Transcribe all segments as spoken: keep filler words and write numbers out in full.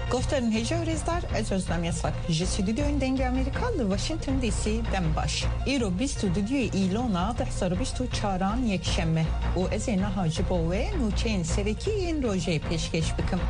گفتن هجا رزدار از روزنامه یاساک جسیدی اون دنگ امریکا ل واشنطن دی سی دم باش ایرو بیست و دو ایلونا ده هزار و بیست و چهار یک شنبه و از این نهاج بوه نوچین سرکی این روزه پیشکش بکم.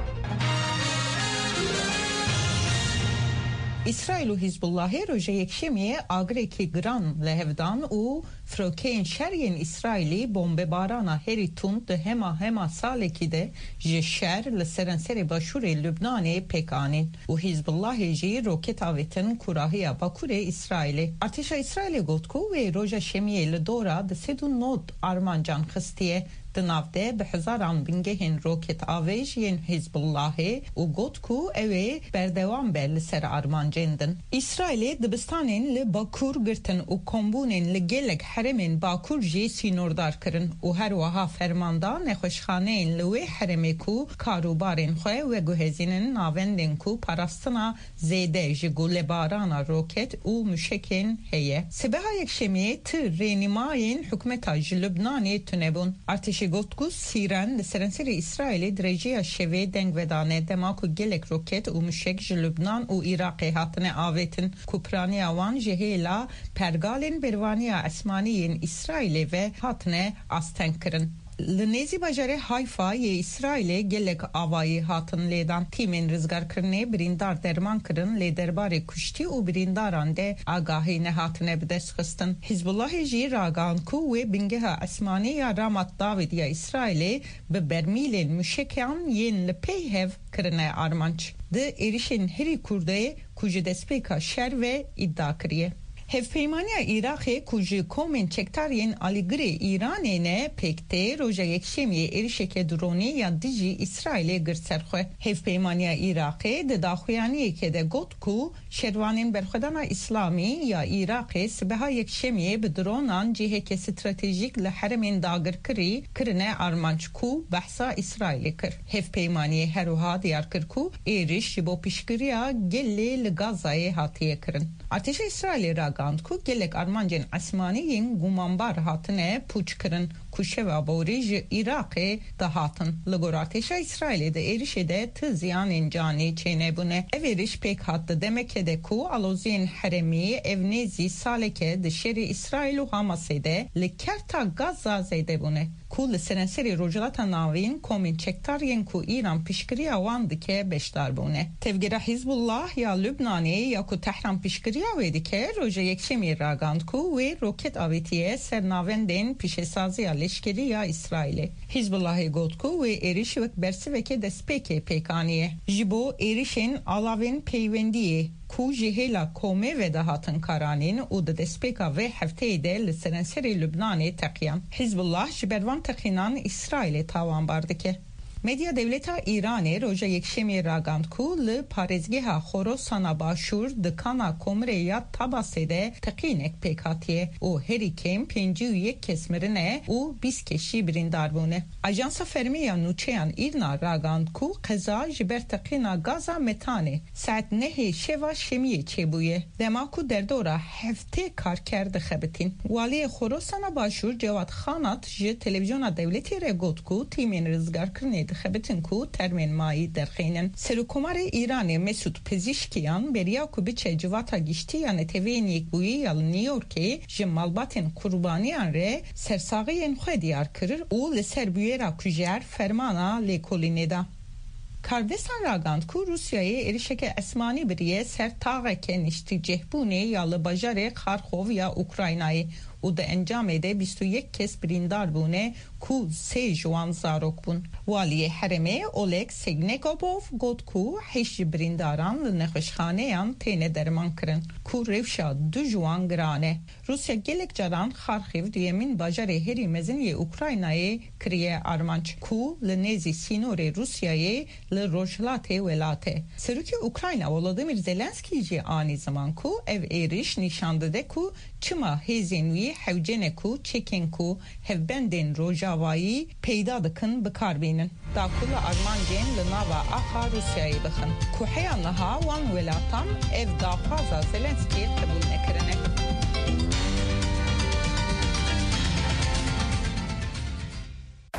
İsrail و حزب الله روز یکشنبه آگریکی گران لهودان و فروکین شریان اسرائیلی بمب باران هری تند ده هما هما سال کیده جشر لسرانسر باشور لبنان پکانین و حزب الله جی روکت آویتن کراهی باکور اسرائیلی ارتش اسرائیل گوتکو و روز شمیه لدورا ده سدو نود آرمانجان خستیه دنافده به هزاران بینگهن روکت آویج ین حزب الله و گوتکو اوه بردوام بر سر آرمانجندن اسرائیل دبستانین لباکور گرتن و کمبونین لگلگ حرمین باکور جی سینوردار کرن و هر وها فرماندا نخوشخانه این لوی حرمه کو کاروبارین خواه و گوهزینن ناوندین کو پاراستنا زیده جگول بارانا روکت و مشکین هیه سبه یک شمیه تر رینیماین حکمتا جلبنانی تنبون ارتش گوتکو سیران لسرانسر اسرائیل درجه شوه دنگ ودانه دماکو گلک روکت و مشک جلبنان و عراق هاتن آویتن کپرانی آوان جهیلا پرگالین بروانی اسمانی اسرائیل و هاتن آستن کرن لنیزی بجاره هایفا یه اسرائیل گلک آوایی هاتن لیدان تیمین رزگار کرنه بریندار درمان کرن لیدربار کشتی و برینداران ده آگاهی نهاتنه بدست خستن حزب الله جی راگان کو و بنگه اسمانی یا رامت داوید یا اسرائیل به برمیل مشکیان ین لپی هف کرنه آرمانچ ده ایریشن هری کرده کج دسپیکا شر و ادعا کریه هفپیمانی عراق کوچ کومن چکتارین آلیگری ایرانی نه پکته روزه یکشنبه ایرشک درونی یا دیجی اسرائیل گرسرخه هفپیمانی عراق دداخویانی که ده گوتکو شروانین برخدان اسلامی یا عراق سبها یکشنبه به درونان جهه که استراتژیک لحرمین داگر کری کرنه آرمانچ کو بحثا اسرائیل کر هفپیمانی هروها دیار کر کو ایرش با پیشگیریا گلی لگازای هاتیه کرن ارتش اسرائیل را گاند کو گلک آرمانجن اسمانیین گومانبار هاتنه پوچ کرن کوشه و باوریج عراق ده هاتن لگوراتش اسرائیل ده ایرش ده تزیان انجانی چینه بونه اویرش پیک هات ده دمکه ده کو آلوزین حرمی اونیزی ساله که ده شر اسرائیل و حماسه ده لکرتا گازا زیده بونه کو لسرنسری روجلات ناوین کومین چکتارین کو ایران پیشگیری آواند که بشتار بونه تفگیر حزب الله یا لبنانی یا کو تحران پیشگیری آویدی که روژه یکشنبه راگاند کو و روکت آویتیه سرناوندین پیش سازی لشکری یا اسرائیل حزب الله گوت کو و ایریش وک برسی وک دسپیک پیکانیه جبو ایریشن آلاوین پیوندیه کو جهیلا کومه و دهاتن کارانین و ده دسپیکا و هفته ده لسرنسری لبنانی تقیان حزب الله جبروان تقینان اسرائیل تاوان برده که مدیا دولت ایران روزه یکشنبه راگاند کو ل پارزگاه خراسان باشور دکانا کمره یا تباسده تقینک پیکاتیه و هری کم پنج و یک کسمرنه و بیست کشی بریندار بونه اجانس فرمی نوچیان ایرنا راگاند کو قضا جبر تقینا گازا متانه ساعت نه شوا شمیه چه بویه دماکو در دوره هفته کار کرده خبتین والی خراسان باشور جواد خانات ج تلویزیون دولتی رگوت کو تیمین رزگار کرنه خبتن کو ترمین مایی درخینن سرکومار ایران مسعود پزشکیان بریا کو بچه جواتا گشتی یا نتوین یک بویی یا نیویورکی جمالباتن قربانیان ره سرساقی خو دیار کرر او لسر بویرا کجر فرمانا لیکولینه دا کاردستان راگاند کو روسیای ایرشک اسمانی بریه سر تاغه که نشتی جهبونه یا لباجار خارخوف یا اوکراینای او ده انجام ده بیست و یک کس بریندار بونه کو سه جوان زاروک بون والی حرمه اولک سیگنگوبوف گود کو هشت برینداران لنخوشخانه یان تینه درمان کرن کو روشا دو جوان گرانه روسیا گلک جران خارخیف دیمین باجار هری مزنی اوکراینای کریه آرمانچ کو لنزی سینور روسیای لروجلات ولاته سروک اوکراینا ولادیمیر زلنسکی جی آنی زمان کو ev ایریش نشانده ده کو چما هزینوی حوجن کو چکن کو هفبندن روجاوایی پیدا دکن بکار بینن دا کل آرمان جن لناوا آخا روسیایی بخن کو حیانها وان ولاتان ev دا فازا زلنسکی قبول نکرنه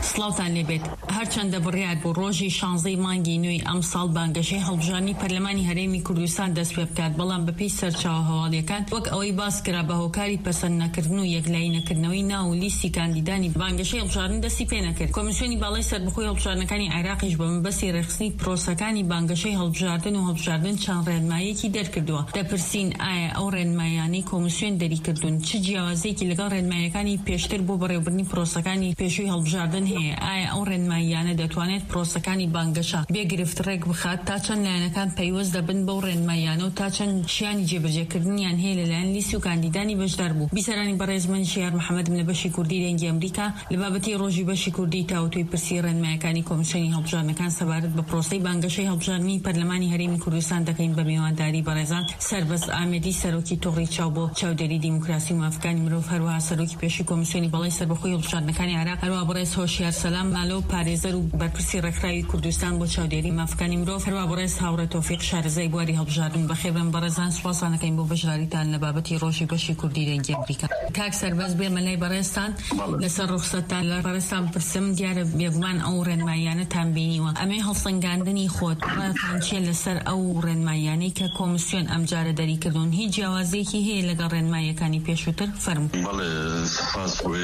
سلاوتان لێبێت هەرچەندە بڕیار بۆ ڕۆژی شانزەی مانگی نوێی ئەم ساڵ بانگەشەی هەڵبژاردننی پەرلەمانی هەرێمی کوردستان دەست پێ بکات، بەڵام بەپێی سەرچاوە هەواڵیەکان وەک ئەوەی باس کرا بە هۆکاری پەسەندنەکردن و یەکلایی نەکردنەوەی ناو لیستی کاندیدانی بانگەشەی هەڵبژاردن دەستی پێ نەکرد. کۆمیسیۆنی باڵای سەربەخۆی هەڵبژاردنەکانی عێراقیش بە مەبەستی ڕێخستنی پرۆسەکانی بانگەشەی هەڵبژاردن و هەڵبژاردن چەند ڕێنماییەکی دەرکردووە. دەپرسین ئایا ئەو ڕێنمایانەی کۆمیسیۆن دەریکردوون چ جیاوازەیەکی لەگەڵ ڕێنمایەکانی پێشتر بۆ بەڕێوەبردننی پرۆسەکانی پێشووی هەڵبژاردن هەیە؟ ئایا ئەو ڕێنماییانە دەتوانێت پرۆسەکانی بانگەشە بێگرفت ڕێک بخات تا چەند لایەنەکان پەیوەست دەبن بەو ڕێنماییانە و تا چەند شیانی جێبەجێکردنیان هەیە لەلایەن لیستی و کاندیدانی بەشدار بوو. بیسەرانی بەڕێزمەند شیار محەممەدم لە بەشی کوردی دەنگی ئەمریکا لە بابەتی ڕۆژی بەشی کوردی تاوتوی پرسی ڕێنمایەکانی کۆمیسیۆنی هەڵبژاردنەکان سەبارەت بە پرۆسەی بانگەشەی هەڵبژاردننی پەرلەمانی هەرێمی کوردستان دەکەین بە میوانداری بەڕێزان سەربەز ئامێدی سەرۆکی تۆڕی چاو بۆ چاودێری دیموکراسی و مافەکانی مرۆڤ، هەروەها سەرۆکی پێشی کۆمیسیۆنی بەڵای سەربەخۆی هەڵبژاردنەکانی عێراق، هەروەها بەڕێز هۆشیار سەلام مالۆ پارێزەر و بەرپرسی ڕێکخراوی کوردستان بۆ چاودێری مافەکانی مرۆڤ، هەروەها بەڕێز هاوڕێ تۆفیق شارەزای بواری هەڵبژاردن. بەخێربن بەڕێزان سوپاسانەکەین بۆ بەشداریتان لە بابەتی ڕۆژی بەشی کوردی دەنگی ئەمریکا. کاک سەربەز بێمە لای بەڕێزتان لەسەر ڕوخسەتتان لە بەڕێزتان پرسم، دیارە بێگومان ئەو ڕێنماییانەتان بینیوە، ئەمەی هەڵسەنگاندنی خۆت ڕێتان چیە لەسەر ئەو ڕێنماییانەی کە کۆمیسیۆن ئەمجارە دەریکردوون؟ هیچ جیاوازەیەکی هەیە لەگەڵ ڕێنماییەکانی پێشووتر؟ فەرموو. بەڵێ سپاس بۆی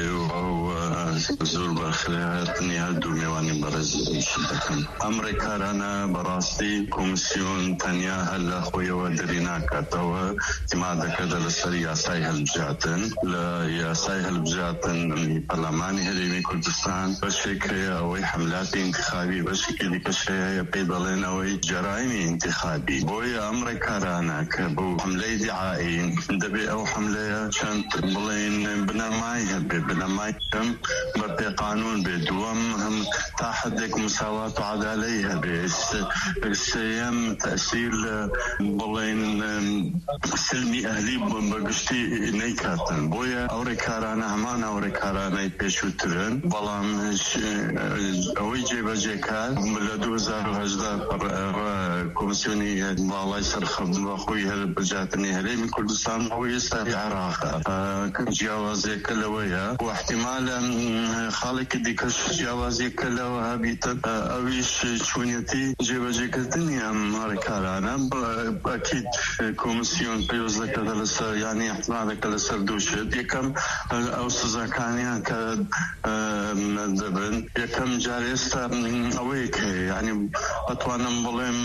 و زۆر بەخێرهاتنی هەردوو میوانی بەڕێزیشی دەکەم. ئەم ڕێکارانە بەڕاستی کۆمیسیۆن تەنیا هەر لە خۆیەوە دەری ناکاتەوە، تیما دەکەدە لەسەر یاسای هەڵبژاردن. لە یاسای هەڵبژاردن پەرلەمانی هەرێمی کوردستان بەشێک هەیە ئەوەی حملاتی انتخابی، بەشێکی دیکەش هەیە پێی دەڵێن ئەوەی جەرایمی انتخابی. بۆیە ئەم ڕێکارانە کە بۆ حملەی دیعایی دەبێ ئەو حملەیە چەند بڵێن بنەمای هەبێ، بنەمای کەم بە پێ قانون بێ، دووەم هەم تا حدێک مساوات و عەدالەتی هەبێ، سێیەم تەئسیر بڵێن سلمی ئەهلی بەگشتی نەیکاتن. بۆیە ئەو ڕێکارانە هەمان ئەو ڕێکارانەی پێشووترن، بەڵام ئەوەی جێبەجێکات لە دوو هەزار و هەژدە کۆمیسیۆنی باڵای سەرخەڵبژاردنی هەڵبژاردنی هەرێمی کوردستان ئەوەی ئێستا عێراقە جیاوازێکە لەوەیە و احتیمالە خاڵێکی دیکەش جیاوازێکە لەوە هەبیتە، ئەویش چوونەتی جێبەجێکردنی ئەم ڕێکارانە. ئەکید کۆمیسیۆن پێویست دەکات لەسەر یانی احتیمالەکە لەسەر دووشت. یەکەم ئەو سزاکانیان کە دەبن، یەکەم جار ئێستا ئەوەیە کە یعنی ئەتوانم بڵێم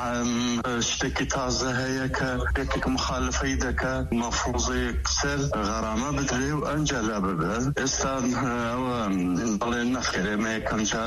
شتێکی تازە هەیە کە یەکێک مخالفەی دەکات مەفروضەیەک سەر غەرامە بدرێ و ئەنجا لا ببێ. ئێستا ئەوە بڵێن نەخێر، ئێمە یەکەم جار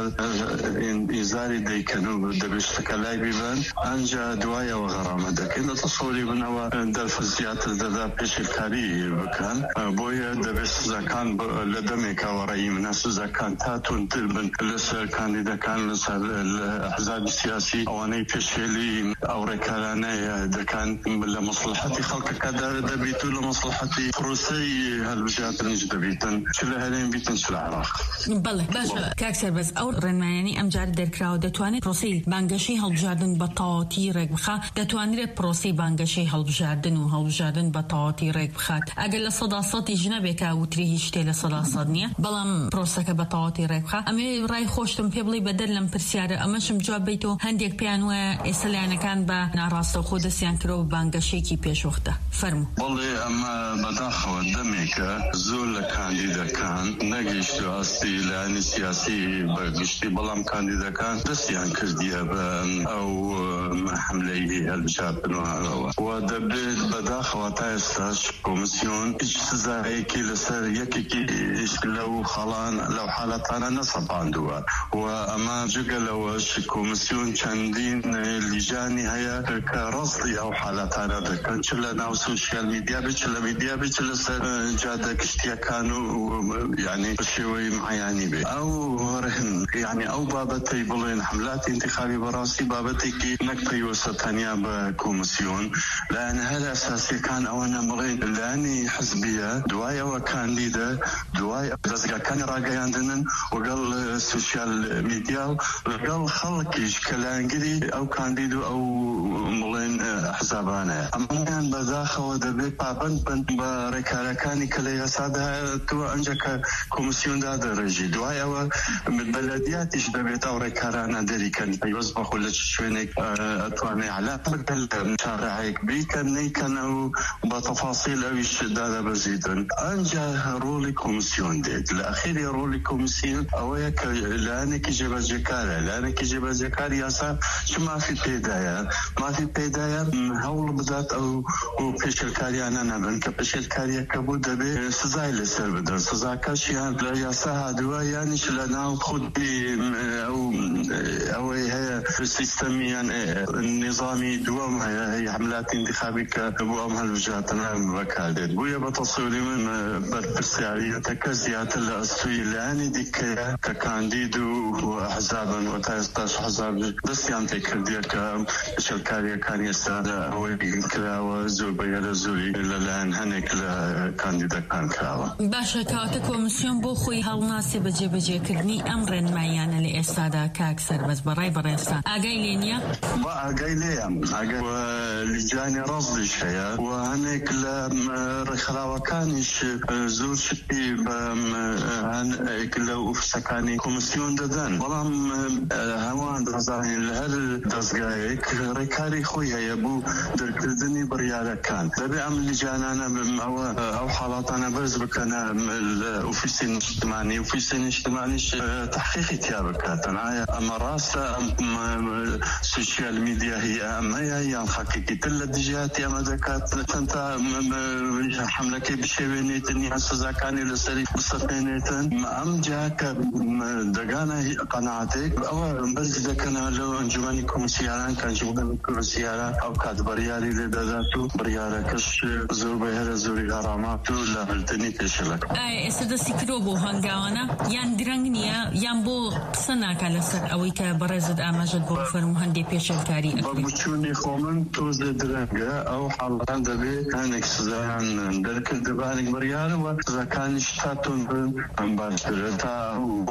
ئیزاری دەیکەن و دەبێت شتەکە لای بیبن، ئەنجا دوایەوە غەرامە دەکەین. دەتەسەوری بنەوە دەرفە زیاتر دەدا پێشێلکاری بکەن، بۆیە دەبێت سزاکان لە دەمێکەوە ڕێی منە سزاکان تا تونتر بن لەسەر کاندیدەکان لەسەر ئەحزابی سیاسی ئەوانەی پێشێلی ئەو ڕێکارانەیە دەکەن لە مەسلحەتی خەڵکەکە دەبێت و لە مەسلحەتی پرۆسەی هەڵبژاردنیش دەبێتن، چ لە هەرێم بیتن چ لە عێراق. بەڵێ باشە کاک سەربەز، ئەو ڕێنماییانی ئەمجار دەرکراوە دەتوانێت پرۆسەی بانگەشەی هەڵبژاردن بە تەواوەتی ڕێک بخات؟ دەتوانرێت پرۆسەی بانگەشەی هەڵبژاردن و هەڵبژاردن بە تەواوەتی ڕێک بخات؟ ئەگەر لە سەدا سەدیش نەبێت کە وتری هیچ شتێ لە سەدا سەد نییە، بەڵام پرۆسەکە بە تەواوەتی ڕێک بخات. ئەمێ ڕای خۆشتم پێ بڵێ بەدەر لەم پرسیارە، ئەمەشم جواب بیتەوە هەندێک پێیان وایە ئێستا لایەنەکان بە ناڕاستە خۆ دەستیان کردەوە بە بانگەشەیەکی پێشوەختە. فەرموو. بەڵێ ئەمە بەداخەوە دەمێکە زۆر لە کاندیدەکان نەگەیشت و ئاستی لایەنی سیاسی بەگشتی، بەڵام کاندیدەکان دەستیان کردیە بە ئەو حملەی هەڵبژاردنەوە و دەبێت بەداخەوە تا ئێستاش کۆمیسیۆن هیچ سزایەکی لەسەر یەکێکی لەو خەڵان لەو حالەتانە نەسەپاندووە و ئەمە جگە لەوەش کۆمیسیۆن چەندین لیژانی هەیە کە ڕاستی ئەو حالەتانە دەکەن، چ لە ناو سوشیال میدیا بێت، چ لە میدیا بێت، چ لەسەر جادە گشتیەکان و یعنی بە شێوەی معیانی بێت. ئەو یعنی ئەو بابەتەی بڵێن حملاتی انتخابی بەڕاستی بابەتێکی نەک پەیوەستە تەنیا بە کۆمیسیۆن، لایەنە هەر ئەساسیەکان ئەوەنە بڵێن لایەنی حزبیە، دوای ئەوە کاندیدە، دوای دەستگاکانی ڕاگەیاندنن وەگەڵ سوشیال الميديا لقال خلقيش كلانجري أو كانديدو أو ملين حزابانا أما بداخل ودبي بابن بن بركاركاني كلي سادها تو أنجك كوميسيون دادا رجي دواي أو من بلديات إيش دبي توري كارانا دري كان يوزبخ ولا شوينك أتواني على بدل شارعك بي كان نيكن أو بتفاصيل أو إيش دادا بزيدن أنجا رولي كوميسيون ديت الأخير رولي كوميسيون أو يك لأنك جب الزكاة لأنك جب الزكاة ياسا شو ما في بداية ما في بداية هول بدات أو وبيش الكاريا أنا بنك بيش الكاريا كبود به سزاي لسر بدر سزا كاشيان لا ياسا هدوا يعني شلنا خد بي أو أو هي السيستميا النظامي دوام هي حملات انتخابية كبوام هالوجهاتنا بكالد بويا بتصوري من برسالية تكزيات الأسوي لأني ديك ككانديدو وأحزابا وتاستاش حزاب بس ينتهي كرديك شركاريا كان يستعد هو كلا وزول بيا زولي للآن هنيك كانديدا كان كلاوا باشا كاتا كوميسيون بو خوي هالناسي بجي بجي كردني أمرا معيانا لإستادا كاكسر بس براي بريستان أقاي لينيا؟ با أقاي ليام أقاي ولجاني رصدي شيء وهنيك لخلاوة كانش زور شبي هنيك لو أفسكاني كوميسيون ددان ولام هوان درزاين لهر دزقايك ريكاري خويا يبو دركردني بريالة كان دبي عمل لجانانا أو أو حالاتنا برز بكنا الأوفيسين الاجتماعي أوفيسين الاجتماعي تحقيق تيابك أنا أما راسة أم السوشيال ميديا هي أما هي حقيقة تلا دجات يا مذكات تنتا حملك بشويني تني سزاكاني لسري بسطينيتن أم جاك دقانا قناعتك أو بس ذكنا لو أنجماني كومسياران كان جمهور كومسياران أو كاد بريالي لداداتو بريالة كش زور بهر زوري غراماتو لا بلتني كشلك. أي استدى سكروبو هنگاوانا يان درنگنيا يان بو سنة كالسر أوي كبرزد آماجد بو فرمهندي بيشل كاري أكبر. بمشوني خومن توز درنگا أو حالان دبي هنك سزان درك دبانك بريالة وإذا كان اشتاتون بن باشرتا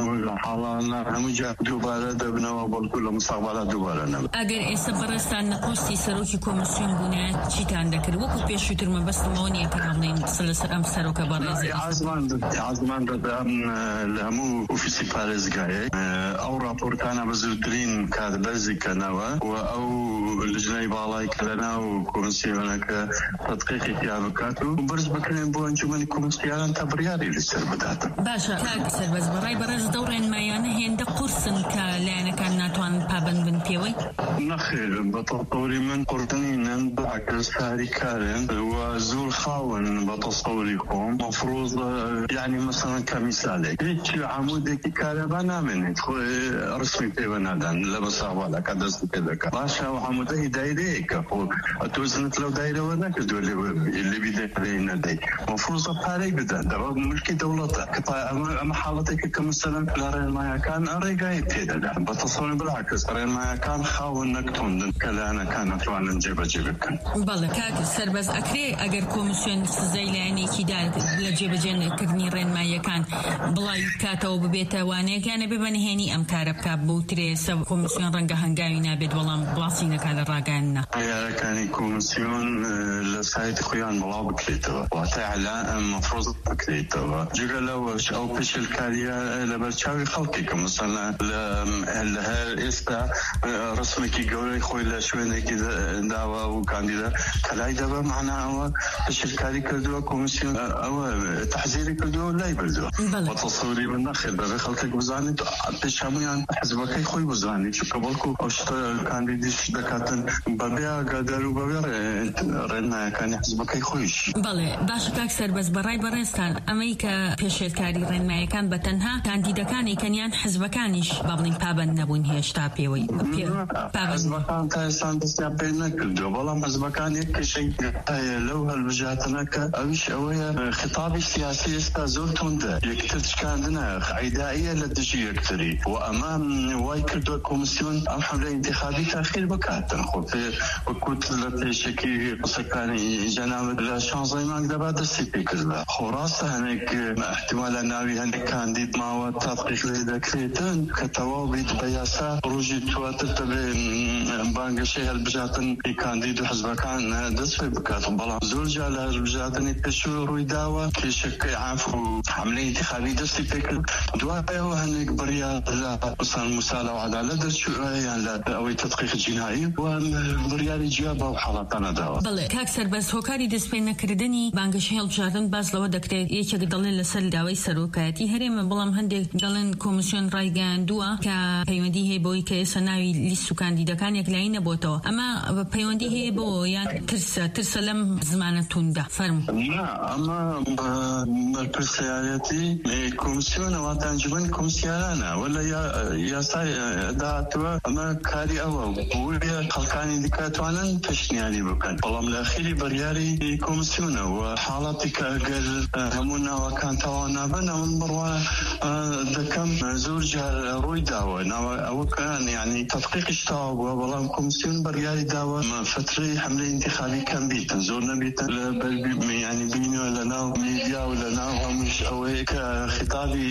وحالان همجا دوباره دبنا وبالكل مستقبلا دوباره نم. أجر استبرستان نقصي سروكي كوميسيون بنات شيء عندك الوقت بيشوتر ما بس مونيا كرامين سلسلة أمسر وكبارز. عزمان عزمان دام لهمو أوفيسي باريس جاي أو رابور كان بزودرين كاد بزي كنوا أو لجنة بالاي كلنا وكوميسيون ك تدقيق كيابكاتو وبرز بكرين بو أنجمن كوميسيون تبرياري للسر بداتا. باشا كاكسر بس براي برز دورين ما يعني هند قرصن كلنا كان ناتوان بابن بن بيوي. نخير بتطوري من قرطنين بعكس هاري كارن وزور خاون بتصوريكم مفروض يعني مثلا كمثال هيك عمودك كاربانا من رسمي تبنادان لبس ولا كدس كذا باشا وعموده دايريك توزنت لو دايره ونك دول اللي بيدي علينا داي مفروض باري بدا ملك دولتك اما حالتك كمثلا لا ما كان اريغايت هذا بتصوري بالعكس ما كان خاون نكتون كلانا كانت وانا نجيب جيبك بالله كاك سربز اكري اگر كوميسيون سزيلاني كيدال لجيب جن كرني رين ما يكان بلاي كاتو ببيتا وانا كان ببنهني ام كارب كابو تريس كوميسيون رنگا هنگاوينا بيد والله بلاصينا كذا راغانا يا كان كوميسيون لسايت خويان ملاب كليتو وتعالى المفروض كليتو جلو او بشل كاريا لبرشاوي خلقي مثلا لها استا رسمي كي قولي خوي لا شوينه كذا دعوه وكانديدا كلاي دابا معنا هو الشركه كردوا كوميسيون او تحذيري كردوا لا يبردوا وتصوري من داخل دابا خلقك بزاني تشاميان حزبك خوي بزاني شو قبلكم او شتا كانديديش دكاتن بابيا قادروا بابيا رنا كان حزبك خويش بله باش اكثر بس براي برستان امريكا بيشلكاري رن ما كان بتنها كانديدا كان كانيان حزبكانيش بابلين بابن نبون هي شتابي وي بابن حزبەکان تا ئێستا دەستیان پێ نەکردووە بەڵام حزبەکان یەک کێشەی هەیە لەو هەڵبژاردنە کە ئەویش ئەوەیە خطابی سیاسی ئێستا زۆر توندە یەکتر چکاندنە عیدائیە لە دژی یەکتری و ئەمە وای کردووە کۆمیسیۆن ئەم حملە ئینتیخابی تاخیر بکاتن خۆ وەکوت لە پێشێکی قسەکانی جەنابەت لە شانزەی مانگ دەبا دەستی پێ کردووە خۆ ڕاستە هەنێک احتیمالە ناوی هەندێک کاندید ماوە تاتقیق لێ دەکرێتن کە تەواو بیت بە یاسا ڕۆژی دواتر دەبێ بانگەشەی هەڵبژاردن کاندید و حزبەکان دەست پێ بکات بەڵام زۆر جا لە هەڵبژاردنی پێشوو ڕووی داوە کێشەکەی عافو و حملەی انتخابی دەستی پێ کرد دوایەوە هەندێک بڕیار لە مثلا موسالە و عەدالەت دەرچووە یان لە ئەوەی تەدقیق جینایی و بڕیاری جیا بەو حاڵەتانە داوە. بەڵێ کاک سەربەز هۆکاری دەستپێنەکردنی بانگەشەی هەڵبژاردن باز لەوە دەکرێت یەکێک دەڵێ لەسەر داوای سەرۆکایەتی هەرێمە بەڵام هەندێک دەڵێن کۆمیسیۆن ڕایگەیاندووە کە پەیوەندی هەیە بۆی کە ئێستا ناوی لیست و کاندیدەکانێک لای نەبووتەوە ئەمە پەیوەندی هەیە بۆ یان ترسە ترسە لەم زمانە توندە فەرموو. ئەمە بەرپرسیارەتی کۆمیسیۆنە واتە ئەنجومەنی کۆمیسیارانە وەلا یاسای داهاتووە ئەمە کاری ئەوە بۆیە خەڵکانی دیکاتوانن پێشنیاری بکەن بەڵام لە ئەخیری بڕیاری کۆمیسیۆنە و حاڵاتی کە ئەگەر هەموو ناوەکان تەواو نابن ئەمن بڕوا دەکەم زۆر جار ڕووی داوە ناوە ئەوەکان یعنی تەدقیقیش تەواو بووە بەڵام کۆمیسیۆن بڕیاری داوە فترەی حملەی انتخابی کەم بیتن زۆر نەبیتن لە ینی بینەوە لە ناو میدیا و لە ناو هەمووش ئەوەیە کە خیتابی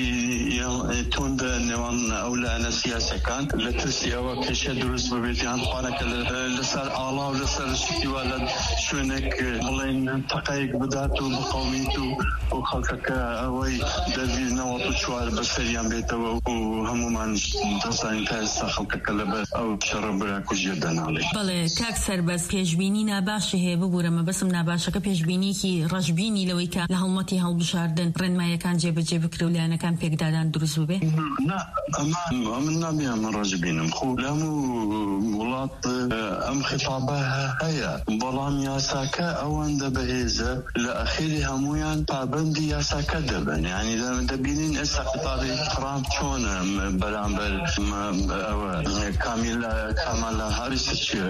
توندە نێوان ئەو لایەنە سیاسیەکان لە ترسی ئەوە کێشە دروست ببێت یان خوانەکە لەسەر ئاڵا و لەسەر شتیوە لە شوێنێک بڵێن تەقەیەک بدات و بقەومیت و و خەڵکەکە ئەوەی دەبی نەوەت و چوار بەسەریان بێتەوە و هەمومان دەزانین تا ئێستا خەڵکەکە لەبەر ئەو شەڕە براک و ژێر دەناڵێت. بەڵێ کاک سەربەز پێشبینی ناباشی هەیە ببوورەمە بەسم ناباشەکە پێشبینیکی ڕەشبینی لەوەی کە لە هەڵمەتی هەڵبژاردن ڕێنمایەکان جێبەجێ بکرێ و لایەنەکان پێکدادان دروست ببێ؟ نا ئەمە من نابێ من ڕەشبینم خۆ لە هەموو وڵات ئەم خیتابە هەیە بەڵام یاساکە ئەوەندە بەهێزە لە ئەخیری هەمویان پابەندی یاساکە دەبن یعنی دەبینین ئێستا خیتابی ترامپ چۆنە بەرامبەر ئەوە کامیلا کامالا هاریس چیە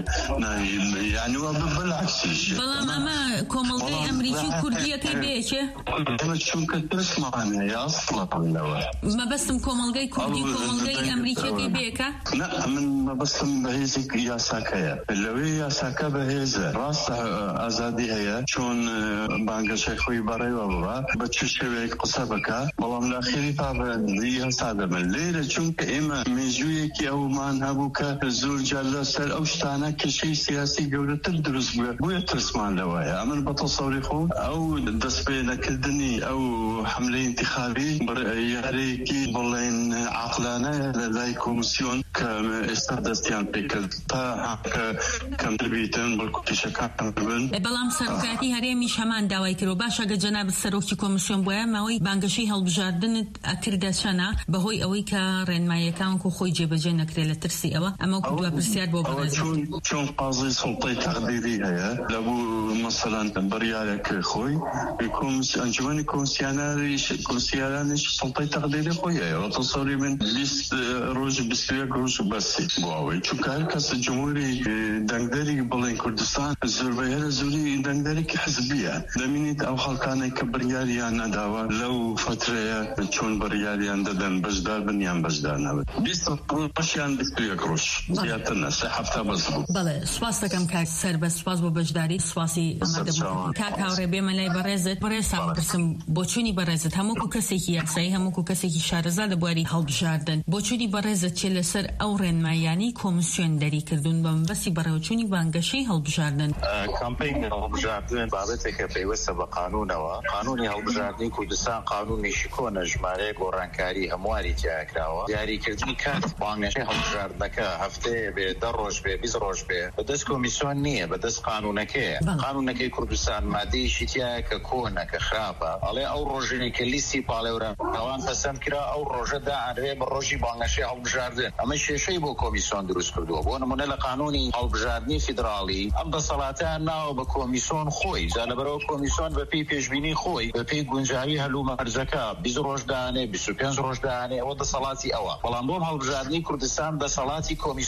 یعنی وە بەلعکسیش بەڵام ئەمە کۆمەڵگەی ئەمریکی و کوردیەکەی بێچێ ئەمە چونکە ترسمانەیە ئەسڵەن لەوە مەبەستم کۆمەڵگەی کوردی و کۆمەڵگەی ئەمریکیەکەی بێکە نە من مەبەستم بەهێزێکی یاساکەیە لەوەی یاساکە بەهێزە ڕاستە ئازادی هەیە چۆن بانگەشەی خۆی بەڕێوە بووە بە چ شێوەیەک قسە بکە بەڵام لە ئاخری پابەندی هەستا دەبن لێرە چونکە ئێمە مێژوویەکی ئەومان هەبوو کە زۆر جار لەسەر ئەو شتانە کێشەی سیاسی گەورەتر دروست بووە بووە ترسمان لەوەیە ئەمن بە تەسەوری خۆ ئەو دەستپێنەکردنی ئەو حملەی انتخابی یارەیەکی بڵێن عاقلانەیە لە لای کۆمیسیۆن کە ئێستا دەستیان پێکرد تا کەم دەبیتن بەڵکو کێشەکان ببن. بەڵام سەرۆکایەتی هەرێمیش هەمان داوای کرد و باشە گە جەنابەت سەرۆکی کۆمیسیۆن بووە ماوەی بانگەشەی هەڵبژاردنت ئەکردە چەنە بەهۆی ئەوەی کە ڕێنمایەکان و خۆی جێبەجێ نەکرێت لە ترسی ئەوە ئەمە دووە پرسیار بۆ بەڕێز چۆن قازی سڵتەی تەقدیری هەیە لەبوو مەسەلەن بڕیارێکی خۆی ئەنجومەنی کۆمیسیۆنەریش کۆمیسیۆنەریش سڵتەی تەقدیری خۆی هەیە تەسەوری من لیست ڕۆژ بیست و یەک ڕۆژ و بەسی بۆ ئەوەی چونکە هەر کەسە جمهوری دەنگدەری بڵێن کوردستان زۆربەی هەرە زۆری دەنگدەرێکی حزبیە دەبینیت ئەو خەڵکانێک کە بڕیاریان نەداوە لەو فترەیە چۆن بڕیاریان دەدەن بەشدار بنیان بەشدار نەبێت بیست ڕۆژیان بیست و یەک ڕۆژ زیاتر نە سێ هەفتە بەس بوو. بەڵێ سواس دەکەم کاک سەربەز سواس بۆ بەشداری سواسی ئامادەبوون کاک هاوڕێ بێمە لای بەڕێزت بەڕێز بپرسم بۆ چوونی بەڕێزت هەموو کەسێکی یاسایی هەموو کەسێکی شارەزا لە بواری هەڵبژاردن بۆ چوونی بەڕێزت چێ لەسەر ئەو ڕێنمایانی کۆمیسیۆن دەریکردوون بە مەبەستی بەڕێوەچوونی بانگەشەی هەڵبژاردن. کامپەینی هەڵبژاردن بابەتێکە پێویستە بە قانونەوە قانونی هەڵبژاردنی کوردستان قانونێکی کۆنە ژمارەیە گۆڕانکاری هەمواری تیاکراوە دیاریکردنی کات بانگەشەی هەڵبژاردنەکە هەفتەیە بێ دە ڕۆژ بێ بیست ڕۆژ بێ بەدەست کۆمیسیۆن نییە بەدەست قانونەکەیە قانونەکەی کوردستان مادەیەکی تایە کە کۆنە کە خراپە ئەڵێ ئەو ڕۆژێنی کە لیستی پاڵێورانەوان پەسەند کرا ئەو ڕۆژە دائەنرێ بە ڕۆژی بانگەشەی هەڵبژاردن ئەمە کێشەی بۆ کۆمیسیۆن دروست کردووە بۆ نمونە لە قانونی هەڵبژاردنی فیدراڵی ئەم دەسەڵاتیان ناوە بە کۆمیسیۆن خۆی جا لەبەرەوە کۆمیسیۆن بەپێی پێشبینی خۆی بەپێی گونجاوی هەلومەرجەکە بیست ڕۆژ دانێ بیست و پێنج ڕۆژ دانێ ئەوە دەسەڵاتی ئەوە بەڵام بۆم هەڵبژاردنی کوردستان دەسەڵاتی کۆمیسیۆن نییە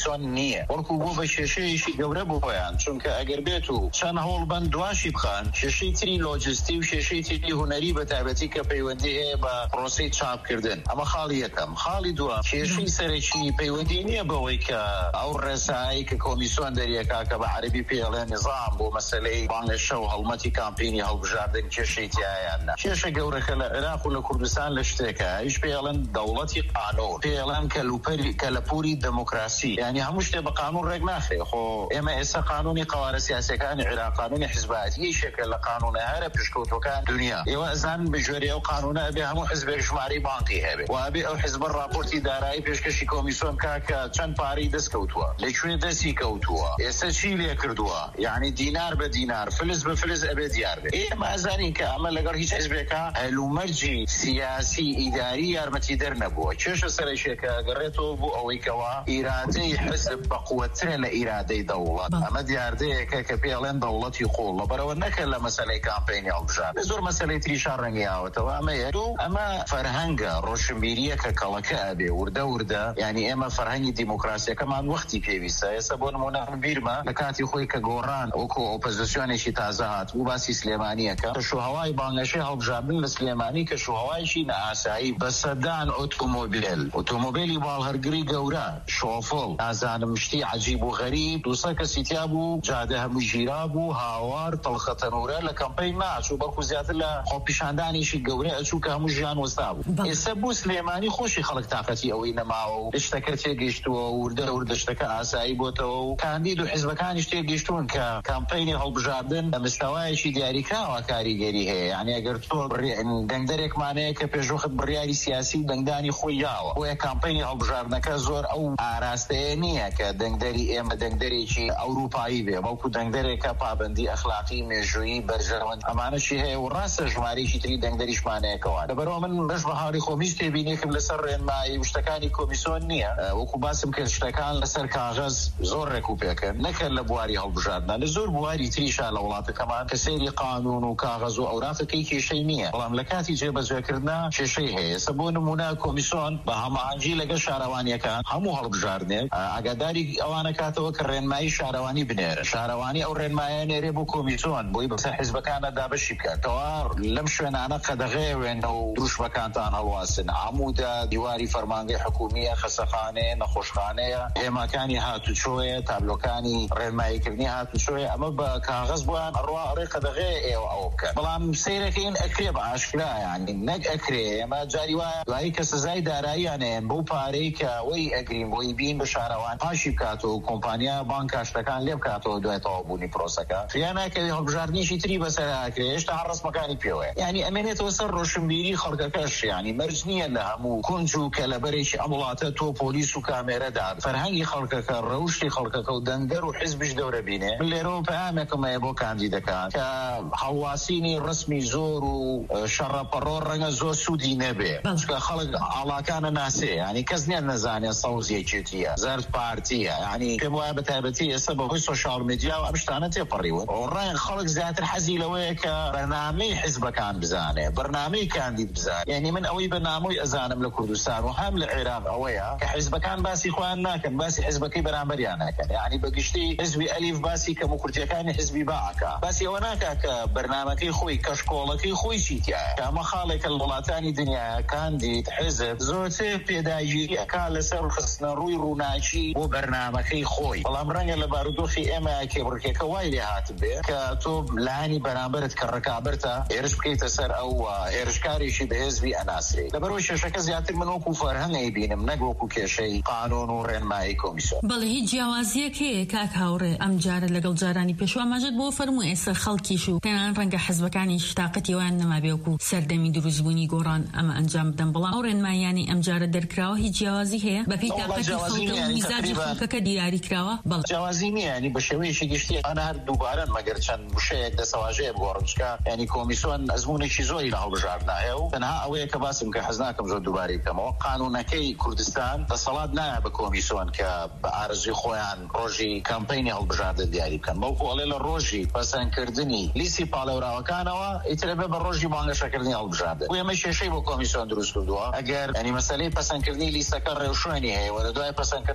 نییە وەڵکو بۆ بە کێشەیەشی گەورە بۆیان چونکە ئەگەر بێت و چەند هەوڵ بەند دواشی بخان کێشەی تری لۆجستی و کێشەی تری هونەری بە تایبەتی کە پەیوەندی هەیە بە پرۆسەی چاپکردن ئەمە خاڵی یەکەم. خاڵی دووەم کێشەی سەرەکی پەیوەندی نییە بەوەی کە ئەو ڕێسایی کە کۆمیسیۆن دەریەکا کە بە عەرەبی پێڵێ نظام بۆ مەسەلەی بانگەشە و هەڵمەتی کامپینی هەڵبژاردن کێشەی تایەیان نا. کێشە گەورەکە لە عێراق و لە کوردستان لە شتێکە هیچ پێڵێن دەوڵەتی قانون پێڵێن کەلەپوری دموکراسی یعنی هەموو شتێ بە قانون ڕێک ناخرێ. خۆ ئێمە ئێستا قانونی قوارە سیاسیەکانی عێراق قانونی حیزبایەتی یەکێکە لە قانونە هەرە پشتکەوتوەکان دنیا. ئێوە ئەزان بژێری ئەو قانونە ئەبێ هەموو حیزبێک ژمارەی بانکی هەبێ و ئەبێ ئەو حیزبە راپۆرتی دارایی پێشکەشی کۆمیسیۆن کا کە چەند پارەی دەستکەوتووە لەکوێ دەستی کەوتووە ئێستا چی لێ کردووە یعنی دینار بە دینار فلس بە فلس ئەبێ دیار بێ. ئێمە ئەزانین کە ئەمە لەگەڵ هیچ حیزبێکە هەلومەرجی سیاسی ئیداری یارمەتی دەرنەبووە. کێشە سەرەکیەکە گەڕێتەوە بۆ ئەوەی کەوا ئیرادەی حزب بەقووەترە لە ئیرادەی دەوڵەت. ئەمە دیاردەیەکە کە پێڵێن دەوڵەتی قوڵ لەبەرەوە نەکە لە مەسەلەی کامپینی هەڵبژاردن زۆر مەسەلەی تریشا ڕەنگیاوەتەوە. ئەمە یەک و ئەمە فەرهەنگە ڕۆشنبیریە کە کەڵەکە ئەبێ وردە وردە یعنی ئێمە فەرهەنگی دیموکراسیەکەمان وەختی پێویستە. ئێستا بۆ نمونە بیرمە لە کاتی خۆی کە گۆڕان وەکو ئۆپۆزیسیۆنێکی تازە هات و باسی سلێمانیەکە کەشوهەوای بانگەشەی هەڵبژاردن لە سلێمانی کەشوهەوایشی نەئاسایی بە سەدان ئۆتۆمۆبیل ئۆتۆمۆبیلی باڵهەرگری گەورە شۆفڵ نازانم شتی عەجیب و غەریب دووسە کەسی تیا بوو جادە هەموو ژیرا بوو هاوار تەڵخە تەنورە لە کەمپەین ناچوو بەڵکو زیاتر لە خۆپیشاندانیشی گەورە ئەچوو کە هەموو ژیان وەستا بوو. ئێستا بوو سلێمانی خۆشی خەڵک تاقەتی ئەوەی نەماوە و شتەکە تێگەیشتووە وردە وردە شتەکە ئاسایی بۆتەوە و کاندید و حیزبەکانیش تێگەیشتوون کە کامپەینی هەڵبژاردن لە مستەوایەکی دیاریکراوە کاریگەری هەیە. یعنی ئەگەر تۆ دەنگدەرێکمانەیە کە پێشوەخت بڕیاری سیاسی دەنگدانی خۆی یاوە بۆیە کامپەینی هەڵبژاردنەکە زۆر ئەو ئاراستەیە نییە کە دەنگدەری ئێمە دەنگدەرێکی ئەوروپایی بێ بەڵکو دەنگدەرێکە پابەندی ئەخلاقی مێژوویی بەرژەوەند ئەمانەشی هەیە و ڕاستە ژمارەیەکی تری دەنگدەریشمانەیەکەوە. لەبەرەوە من بەش بەهاڵی خۆمیش تێبینێکم لەسەر ڕێنمایی شتەکانی کۆمیسیۆن نییە وەکو باسم کرد شتەکان لەسەر کاغەز زۆر ڕێکوپێکن نەکرد لە بواری هەڵبژاردنە لە زۆر بواری تریشا لە وڵاتەکەمان کە سەیری قانون و کاغەز و ئەوراقەکەی کێشەی نییە بەڵام لە کاتی جێبەجێکردنا کێشەی هەیە. ئێستا بۆ نمونە کۆمیسیۆن بە هەماهەنگی لەگەڵ شارەوانیەکان هەموو هەڵبژاردنێک ئاگاداری ئەوانە کاتەوە کە ڕێنمایی شارەوانی بنێرە شارەوانی ئەو ڕێنمایە نێرێ بۆ کۆمیسیۆن بۆی بەسەر حیزبەکانە دابەشی بکاتەوە لەم شوێنانە قەدەغێوێنە و دروشمەکانتان هەڵواسن هەموودا دیواری فەرمانگەی حکومیە خەسەخانەیە نەخۆشخانەیە هێماکانی هاتوچۆیە تابلۆکانی ڕێنماییکردنی هاتوچۆیە ئەمە بە کاغەز بۆیان ئەڕوا ئەڕێ قەدەغێ ئێوە ئەوە بکەن بەڵام سەیرەکەین ئەکرێ بە ئاشکرا یعنی نەک ئەکرێ ئێمە جاری وایە دوایی کە سزای داراییانێن بۆ پارەی کە وەی ئەگرین بۆی بین بە شارەوان پاشی بکاتەوە کۆمپانیا بانک کاشتەکان لێ بکاتەوە دوای تەواوبوونی پرۆسەکە خیانەکە هەڵبژاردنیشی تری بەسەراکرێ هێشتا هەر ڕسمەکانی پێوەیە یعنی ئەمێنێتەوە سەر ڕۆشنبیری خەڵکەکەش یعنی مەرج نییە لە هەموو کونج و کەلەبەرێکی ئەم وڵاتە تۆ پۆلیس و کامێرەدار فەرهەنگی خەڵکەکە ڕەوشی خەڵکەکە و دەنگدەر و حیزبش دەورە بینێ من لێرەوە پەیامێکمەیە بۆ کاندیدەکان کە هەڵواسینی ڕسمی زۆر و شەڕەپەڕۆ ڕەنگە زۆر سوودی نەبێ چونکە خەڵک ئاڵاکانە ناسێ ینی کەس نیان نەزانێ سەوزێکێتیە زەرد پارتیە ینی پێم وایە بە تایبەتی ئێستا بەهۆی سۆشیال میدیا و ئەم شتانە تێپەڕیون ڕەنگ خەڵک زیاتر حەزی لەوەیە کە بەرنامەی حیزبەکان بزانێ بەرنامەی کاندید بزانێ یعنی من ئەوەی بەنامۆی ئەزانم لە کوردستان و هەم لە عێراق ئەوەیە کە حیزبەکان باسی خۆیان ناکەن باسی حیزبەکەی بەرامبەریان ناکەن یعنی بەگشتی حیزبی ئەلیف باسی کەموکورتیەکانی حیزبی باکە باسی ئەوە ناکا کە بەرنامەکەی خۆی کەشکۆڵەکەی خۆی چیتیایە کە ئەمە خاڵێکە لە وڵاتانی دنیاە کاندید حیزب زۆرتر پێداگیری ئەکا لەسەر خستنە ڕووی ڕووناچی بۆ بەرنامەکەی خۆی بەڵام ڕەنگە لە بارودۆخی ئێمە کێبڕکێکە وای لێ هات بێ کە تۆ لانی بەرامبرت کە ڕکابرتە هێرش بکەیتە سەر ئەو هێرشکاریشی بەهێزبی ئەناسرێ لەبەرەوە کێشەکە زیاتر من وەکو فەرهەنگی بینم نەک وەکو کێشەی قانون و ڕێنمایی کۆمیسیۆن. بەڵێ هیچ جیاوازیەک هەیە کاک هاوڕێ ئەم جارە لەگەڵ جارانی پێشوە ئاماژەت بۆ فەرموو ئێستا خەڵکیش و پێیان ڕەنگە حەزبەکانی تاقەتی ویان نەمابێ وەکو سەردەمی دروستبوونی گۆڕان ئەمە ئەنجام بدەن بەڵام ئەو ڕێنماییانی ئەم جارە دەرکراوە هیچ جیاوازی هەیە بەپێی تاقەتی خەڵک و میزاجی خەڵکەکە دیاری کراوە بەڵێ جیاوازی نییە ینی بە شێوەیەکی گشتی ئەنا هەر دووبارەن مەگەر چەند وشەیەک دەسەواژەیە بگۆڕنچکە ینی کۆمیسیۆن ئەزمونێکی زۆری لە هەڵبژاردنە هەیە و تەنها ئەوەیە کە باسم کە حەز ناکەم زۆر دووبارەی بکەمەوە قانونەکەی کوردستان دەسەڵات نایە بە کۆمیسیۆن کە بە ئارزوی خۆیان ڕۆژی کامپەینی هەڵبژاردن دیاری بکەن بەڵکو ئەڵێ لە ڕۆژی پەسەندکردنی لیستی پاڵێوراوەکانەوە ئیترە بێ بە ڕۆژی بانگەشەکردنی هەڵبژاردن و ئێمە کێشەی بۆ کۆمیسیۆن دروست کردووە ئەگەر ینی مەسەلەی پەسەندکردنی لیستەکە ڕێوشوێنی هەیە و لە دوای پەسەندکردن پرۆسەی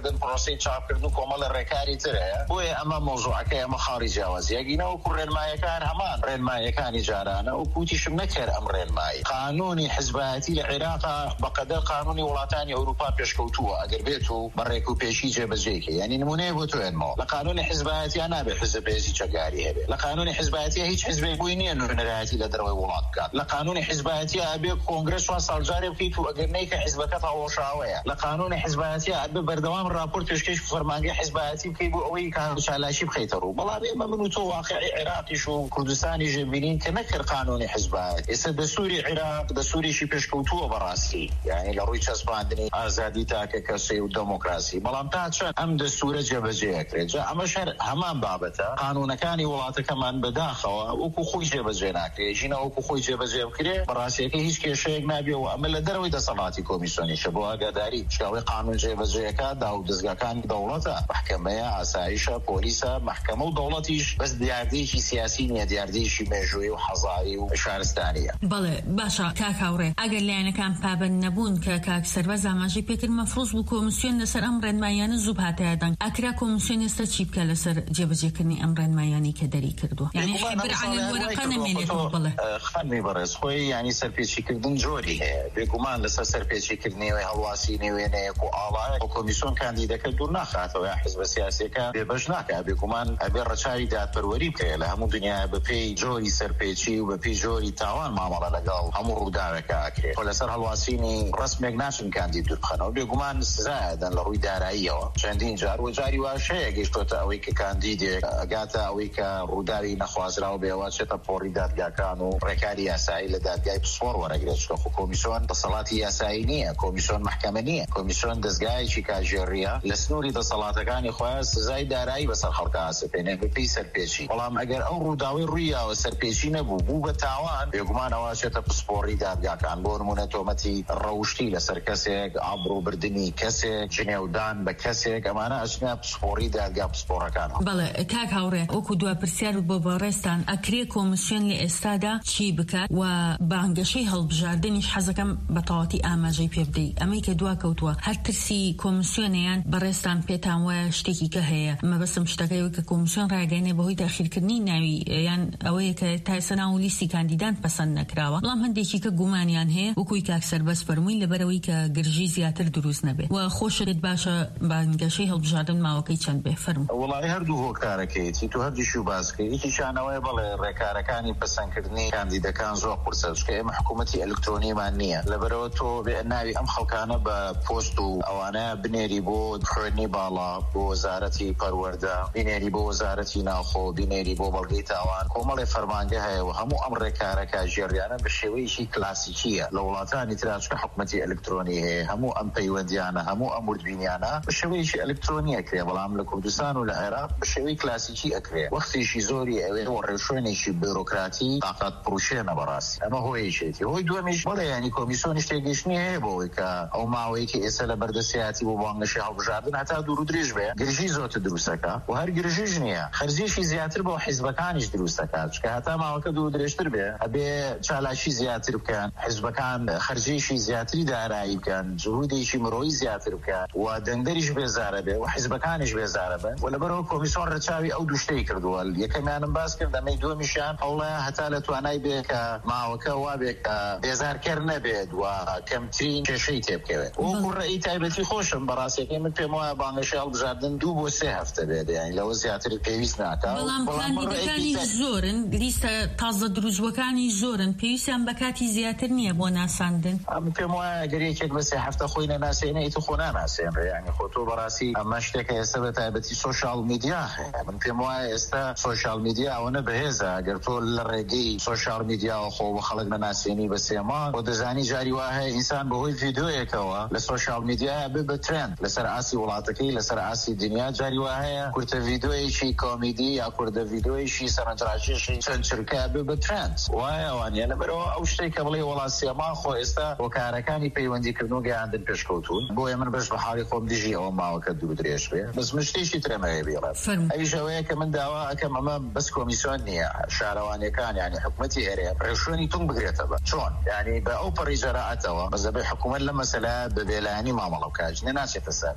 پرۆسی چاپکردن و کۆمەڵە ڕێکاری ترەیە بۆیە ئەمە مۆزوعەکە ئەمە خاڵی جیاوازیەگینەوە و ڕێنمایەکان هەمان ڕێنمایەکانی جارانە و کوتیشم نەکرد ئەم ڕێنمایی قانونی حزبایەتی لە عێراقا بەقەدەر قانونی وڵاتانی ئەوروپا پێشکەوتووە ئەگەر بێت و بەڕێک و پێشی جێبەجێکە یعنی نمونەیە بۆ توێنمەوە لە قانونی حزبایەتیە نابێت حزب بێزی چەکاری هەبێت لە قانونی حزبایەتیە هیچ حزبێک بووی نییە نوێنەرایەتی لە دەرەوەی وڵات بکات لە قانونی حزبایەتیە ئەبێ کۆنگرس وا ساڵجارێ بکەیت و ئەگەر نەیکە حزبەکەت هەڵەشاوەیە لە قانونی حزبایەتیە ئەبێ بەردەوام راپۆرت پێشکەش فەرمانگەی حزبایەتی بکەیت بۆ ئەوەی کە چالاشی بخەیتە ڕوو بەڵام ئێمە من و تۆ واقعی عێراقیش و کوردستانی ژێبینین کە نەکرد قانونی حزبایەت ئێستا دەستوری عێراق دەستوریشی پێشکەوتووە بەڕاستی یعنی لە ڕووی چەسپاندنی ئازادی تاکە کەسەی و دەموکراسی بەڵام تا چەند ئەم دەستورە جێبەجێەکرێت جا ئەمەش هەمان بابەتە قانونەکانی وڵاتەکەمان بەداخەوە وەکو خۆی جێبەجێ ناکرێت ژینە وەکو خۆی جێبەجێ بکرێت بەڕاستیەکە هیچ کێشەیەک نابێ و ئەمە لە دەرەوەی دەسەڵاتی کۆمیسیۆنیشە بۆ ئاگاداری شکاوی قانون جێبەجێەکە دا و دەستگاکانی دەوڵەتە محکەمەیە ئاسایشە پۆلیسە محکەمە و دەوڵەتیش بەس دیاردەیەکی سیاسی نیە دیاردەیەکی مێژووی و حەزاری و شارستانیە بەڵێ باشە کاکاوڕێ ئەگەر لایەنەکان پابەند نەبوون کە کاک سەرباز ئاماژەی پێکرد مەفروض بوو کۆمیسیۆن لەسەر ئەم ڕێنمایانە زوو هاتایە دەنگ ئەکرا کۆمیسیۆن ئێستا چی بکە لەسەر جێبەجێکردنی ئەم ڕێنمایانی کە دەری کردووە یعنی حیبر عەلی الوەرەقە نەمێنێتەوە بڵێ خانمی بەڕێز خۆی ینی سەرپێچیکردن جۆری هەیە بێگومان لەسەر سەرپێچیکردنەوەی هەڵواسی نێوێنەیەک و ئاڵایەک و کۆمیسیۆن کاندیدەکە دوور ناخاتەوە یا حیزبە سیاسیەکە بێبەش ناکە بێگومان ئەبێ ڕەچاوی دادپەروەری بکرێت لە هەموو دنیا بەپێی جۆری سەرپێچی و بەپێی جۆری تاوان مامەڵە لەگەڵ هەموو ڕووداوێکە ئەکرێت لەسەر هەڵواسینی ڕسمێک ناچن کاندید دوور بخەنەوە بێگومان سزایەدەن لە ڕووی داراییەوە چەندین جار و جاری واش هەیە گەیشتۆتە ئەوەی کە کاندیدێک ئەگاتە ئەوەی کە ڕووداوی نەخوازراوە بێەوە چێتە پۆڕی دادگاکان و ڕێکاری یاسایی لە دادگای پسپۆر وەرەگرێت چکە خۆ کۆمیسیۆن دەسەڵاتی یاسایی نییە کۆمیسیۆن محکەمە نییە کۆمیسیۆن دەستگایەکی کاژێڕیە لە سنووری دەسەڵاتەکانی خۆیان سزای دارایی بەسەر خەڵکە ئاسەپێنێ بەپێی سەرپێچی بەڵام ئەگەر ئەو ڕووداوی ڕوویەوە سەرپێچی نەبوو بوو بە تاوان بێگومان ئەوە چێتە پسپۆڕی دادگاکان بۆ نمونە تۆمەتی ڕەوشتی لەسەر کەسێک ئابڕووبردنی کەسێک جنێودان بە کەسێک ئەمانە ئەچنە پسپۆڕی دادگا پسپۆڕەکان بەڵێ کاک هاوڕێ وەکو دوا پرسیار بۆ بەڕێستان ئەکرێ کۆمیسیۆن لە ئێستادا چی بکات و بانگەشەی هەڵبژاردنیش حەزەکەم بە تەواوەتی ئاماژەی پێ بدەیت ئەمەی کە دوا کەوتووە هەر ترسی کۆمیسیۆنیان بەڕێستان پێتان وایە شتێکی کە هەیە مەبەستم شتەکەی کە کۆمیسیۆن ڕاگەیەنێ بەهۆی داخیرکردنی ناوی یان ئەوەیە کە تا ئێستا ناو لیستی کاندیدان پەسەند نەکراوە بەڵام هەندێکی کە گومانیان هەیە وەکوی کاک سەربەز فەرمووی لەبەرەوەی کە گرژی زیاتر دروست نەبێت و خۆشت باشە بانگەشەی هەڵبژاردن ماوەکەی چەند بێ فەرموو وڵای هەردوو هۆکارەکەیتی تو هەردووشی و باسکە یەکیشانەوەی بڵێ ڕێکارەکانی پەسەندکردنی کاندیدەکان زۆر قورسە چکە ئێمە حکوومەتی ئەلکترۆنیمان نییە لەبەرەوە تۆ بێ ناوی ئەم خەڵکانە بە پۆست و ئەوانە بنێری بۆ خوێندنی باڵا بۆ وەزارەتی پەروەردە بینێری بۆ وەزارەتی ناوخۆ بینێری بۆ بەڵگەی تاوان کۆمەڵی فەرمانگە هەیە و هەموو ئەم ڕێکارەکە ژێریانە بە شێوەیەکی کلاسیکیە لە وڵاتانی تراشکە حکوومەتی ئەلکترۆنی هەیە هەموو ئەم پەیوەندیانە هەموو ئەم وردبینیانە بە شێوەیەکی ئەلکترۆنی ئەکرێ بەڵام لە کوردستان و لە عێراق بە شێوەی کلاسیکی ئەکرێ وەختیشی زۆری ئەوێ و ڕێشوێنێکی بیرۆکراتی تاقات پڕوشێنە بەڕاستی ئەمە هۆیەکێتی هۆی دووەمیش بڵێ ینی کۆمیسیۆنی شتێکگەشتنی هەیە بۆەوەی کە ئەو ماوەیەکی ئێستا لە بەردەسیاتی بۆ بانگەشەی هەڵبژاردن هەتا دوور و درێژ بێ گرژی زۆرتر دروستەکە و هەر گرژیش نییە خەرجیشی زیاتر بۆ حیزبەکانیش دروستەکات چکە هەتا ماوەکە دوور درێژتر بێ ئەبێ چالاشی زیاتر بکەن حیزبەکان خەرجیشی زیاتری دارایی بکەن جهودێکی مرۆیی زیاتر بکەن و دەنگدەریش بێزارە بێ و حیزبەکانیش بێزارە بن و لەبەرەوە کۆمیسیۆن ڕەچاوی ئەو دوو شتەی کردووە یەکەمیانم باس کرد ئەمەی دووەمیشیان هەوڵەیە هەتا لە توانای بێ کە ماوەکە وا بێ کە بێزارکەر نەبێت و کەمترین کێشەی تێبکەوێت وەکو ڕێی تایبەتی خۆشم بەڕاستیەکەی من پێم وایە بانگەشەی هەڵبژاردن دوو بۆ سێ هەفتە بێت یعنی لەوە زیاتر پێویست ناکات بەڵام کاندیدەکانی زۆرن لیستە تازە دروستوەکانی زۆرن پێویستیان بە کاتی زیاتر نییە بۆ ناساندن من پێم وایە گەر یەکێک بە سێ هەفتە خۆی نەناسێنێ ئیتر خۆ ناناسێنرێ یعنی خۆ تۆ بەڕاستی ئەمە شتێکە ئێستا بە تایبەتی سۆشیال میدیا هەیە من پێم وایە ئێستا سۆشیال میدیا ئەوەنە بەهێزە ئەگەر تۆ لە ڕێگەی سۆشیال میدیاوە خۆ بە خەڵک نەناسێنی بە سێ مانگ بۆ دەزانی جاری وا هەیە ئینسان بەهۆی ڤیدیۆیەکەوە لە سۆشیال میدیایە بێ بە ترند لەسەر ئاسی وڵاتەکەی لەسەر ئاسی دنیا جاری وا هەیە کورتە ڤیدیۆیەکی کۆمیدی یا کوردە ڤیدیۆیەکی سەرنجڕاکێشی چەند چرکە بێ بە ترند وایە ئەوانیە لەبەرەوە ئەو شتێک کە بڵێ وڵات سێمان خۆ ئێستا هۆکارەکانی پەیوەندیکردن و گەیاندن پێشکەوتون بۆیە من بەش بە حاڵی خۆم دژی ئەوە ماوەکە دوو درێژ بێ بەس من شتێکی ترەمەیە بێڵێ ئەویش ئەوەیە کە من داوا ئەکەم ئەمە بەس کۆمیسیۆن نییە شارەوانیەکان یعنی حکوومەتی هەرێم ڕێشوێنی تون بگرێتە بە چۆن یعنی بە ئەو پەڕی جەراعەتەوە بەزەبەی حکوومەت لە مەسەلە بە بێلایانی مامەڵە بکات نەناچێتە سەر یعنی لە هیچ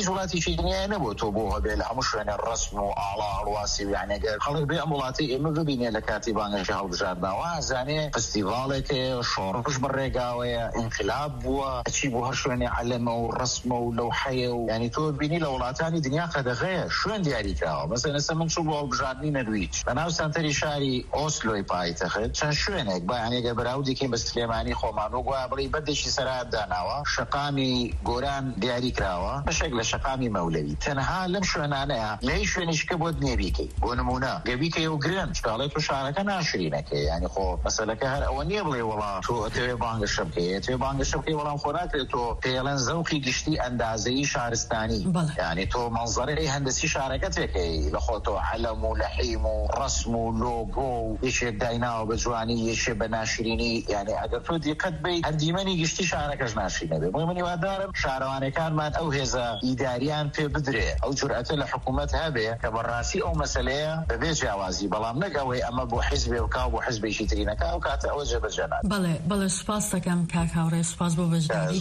هیچ وڵاتیشی دنیای نەبوو تۆ بۆ هەبێ لە هەموو شوێنە ڕسم و ئاڵا هەڵواسی یعنی ئەگەر خەڵک بێ ئەم وڵاتی ئێمە ببینێ لە کاتی بانگەشی هەڵبژاردنەوە زانێ فستیڤاڵێکە شۆڕش بەڕێگاوەیە ئینقلاب بووە ئەچی بۆ هەر شوێنێ عەلەمە و ڕسمە و لەوحەیە و یعنی تۆ بینی لە وڵاتانی دنیا قەدەغەیە شوێن دیاری کراوە مەسەڵەن ئێستا من چوو بۆ هەڵبژاردنی نەرویج لەناو سەنتەری شاری ئۆسلۆی پایتەخت چەند شوێنێک با یعنی ئەگەر بەراو دیکەین بە سلێمانی خۆمان و گویا بڵێ بەردێکی سەرات داناوە شەقامی گۆران دیاری کراوە بەشێک لە شەقامی مەولەوی تەنها لەم شوێنانەیە لە هیچ شوێنیشکە بۆت نێبیکەی بۆ نمونە گەبیکەی و گرن شتاڵێت و شارەکە ناشرینەکەی یعنی خۆ مەسەلەکە هەر ئەوە نییە بڵێ وەڵام تۆ ئەتەوێ بانگەشە بکەی ئەتەوێ بانگەشە بکەی وەڵام خۆ ناکرێت تۆ پێڵەن زەوقی گشتی ئەندازەیی شارستانی یعنی تۆ مەنزەرەی هەندسی شارەکەت پێکەی لە خۆ تۆ عەلەم و لەحیم و ڕسم و لۆگۆ و یەکێک دایناوە بە جوانی یەکێ بە ناشرینی یعنی ئەگەر تۆ دیقەت بی هەر دیمەنی گشتی شارەکەش ناشرینە بێ بۆی من هیوادارم شارەوانەکانمان ئەو هێزە ئیداریان پێ بدرێ ئەو جورئەتە لە حکوومەت هەبێ کە بەڕاستی ئەو مەسەلەیە بەبێ جیاوازی بەڵام نەک ئەوەی ئەمە بۆ حیزبێ وکاو بۆ حیزبێکی ترینەکە ئەو کاتە ئەوە جێبەجێ نابێت. بەڵێ بەڵێ سوپاس دەکەم کاک هاوڕێ سوپاس بۆ بەشداری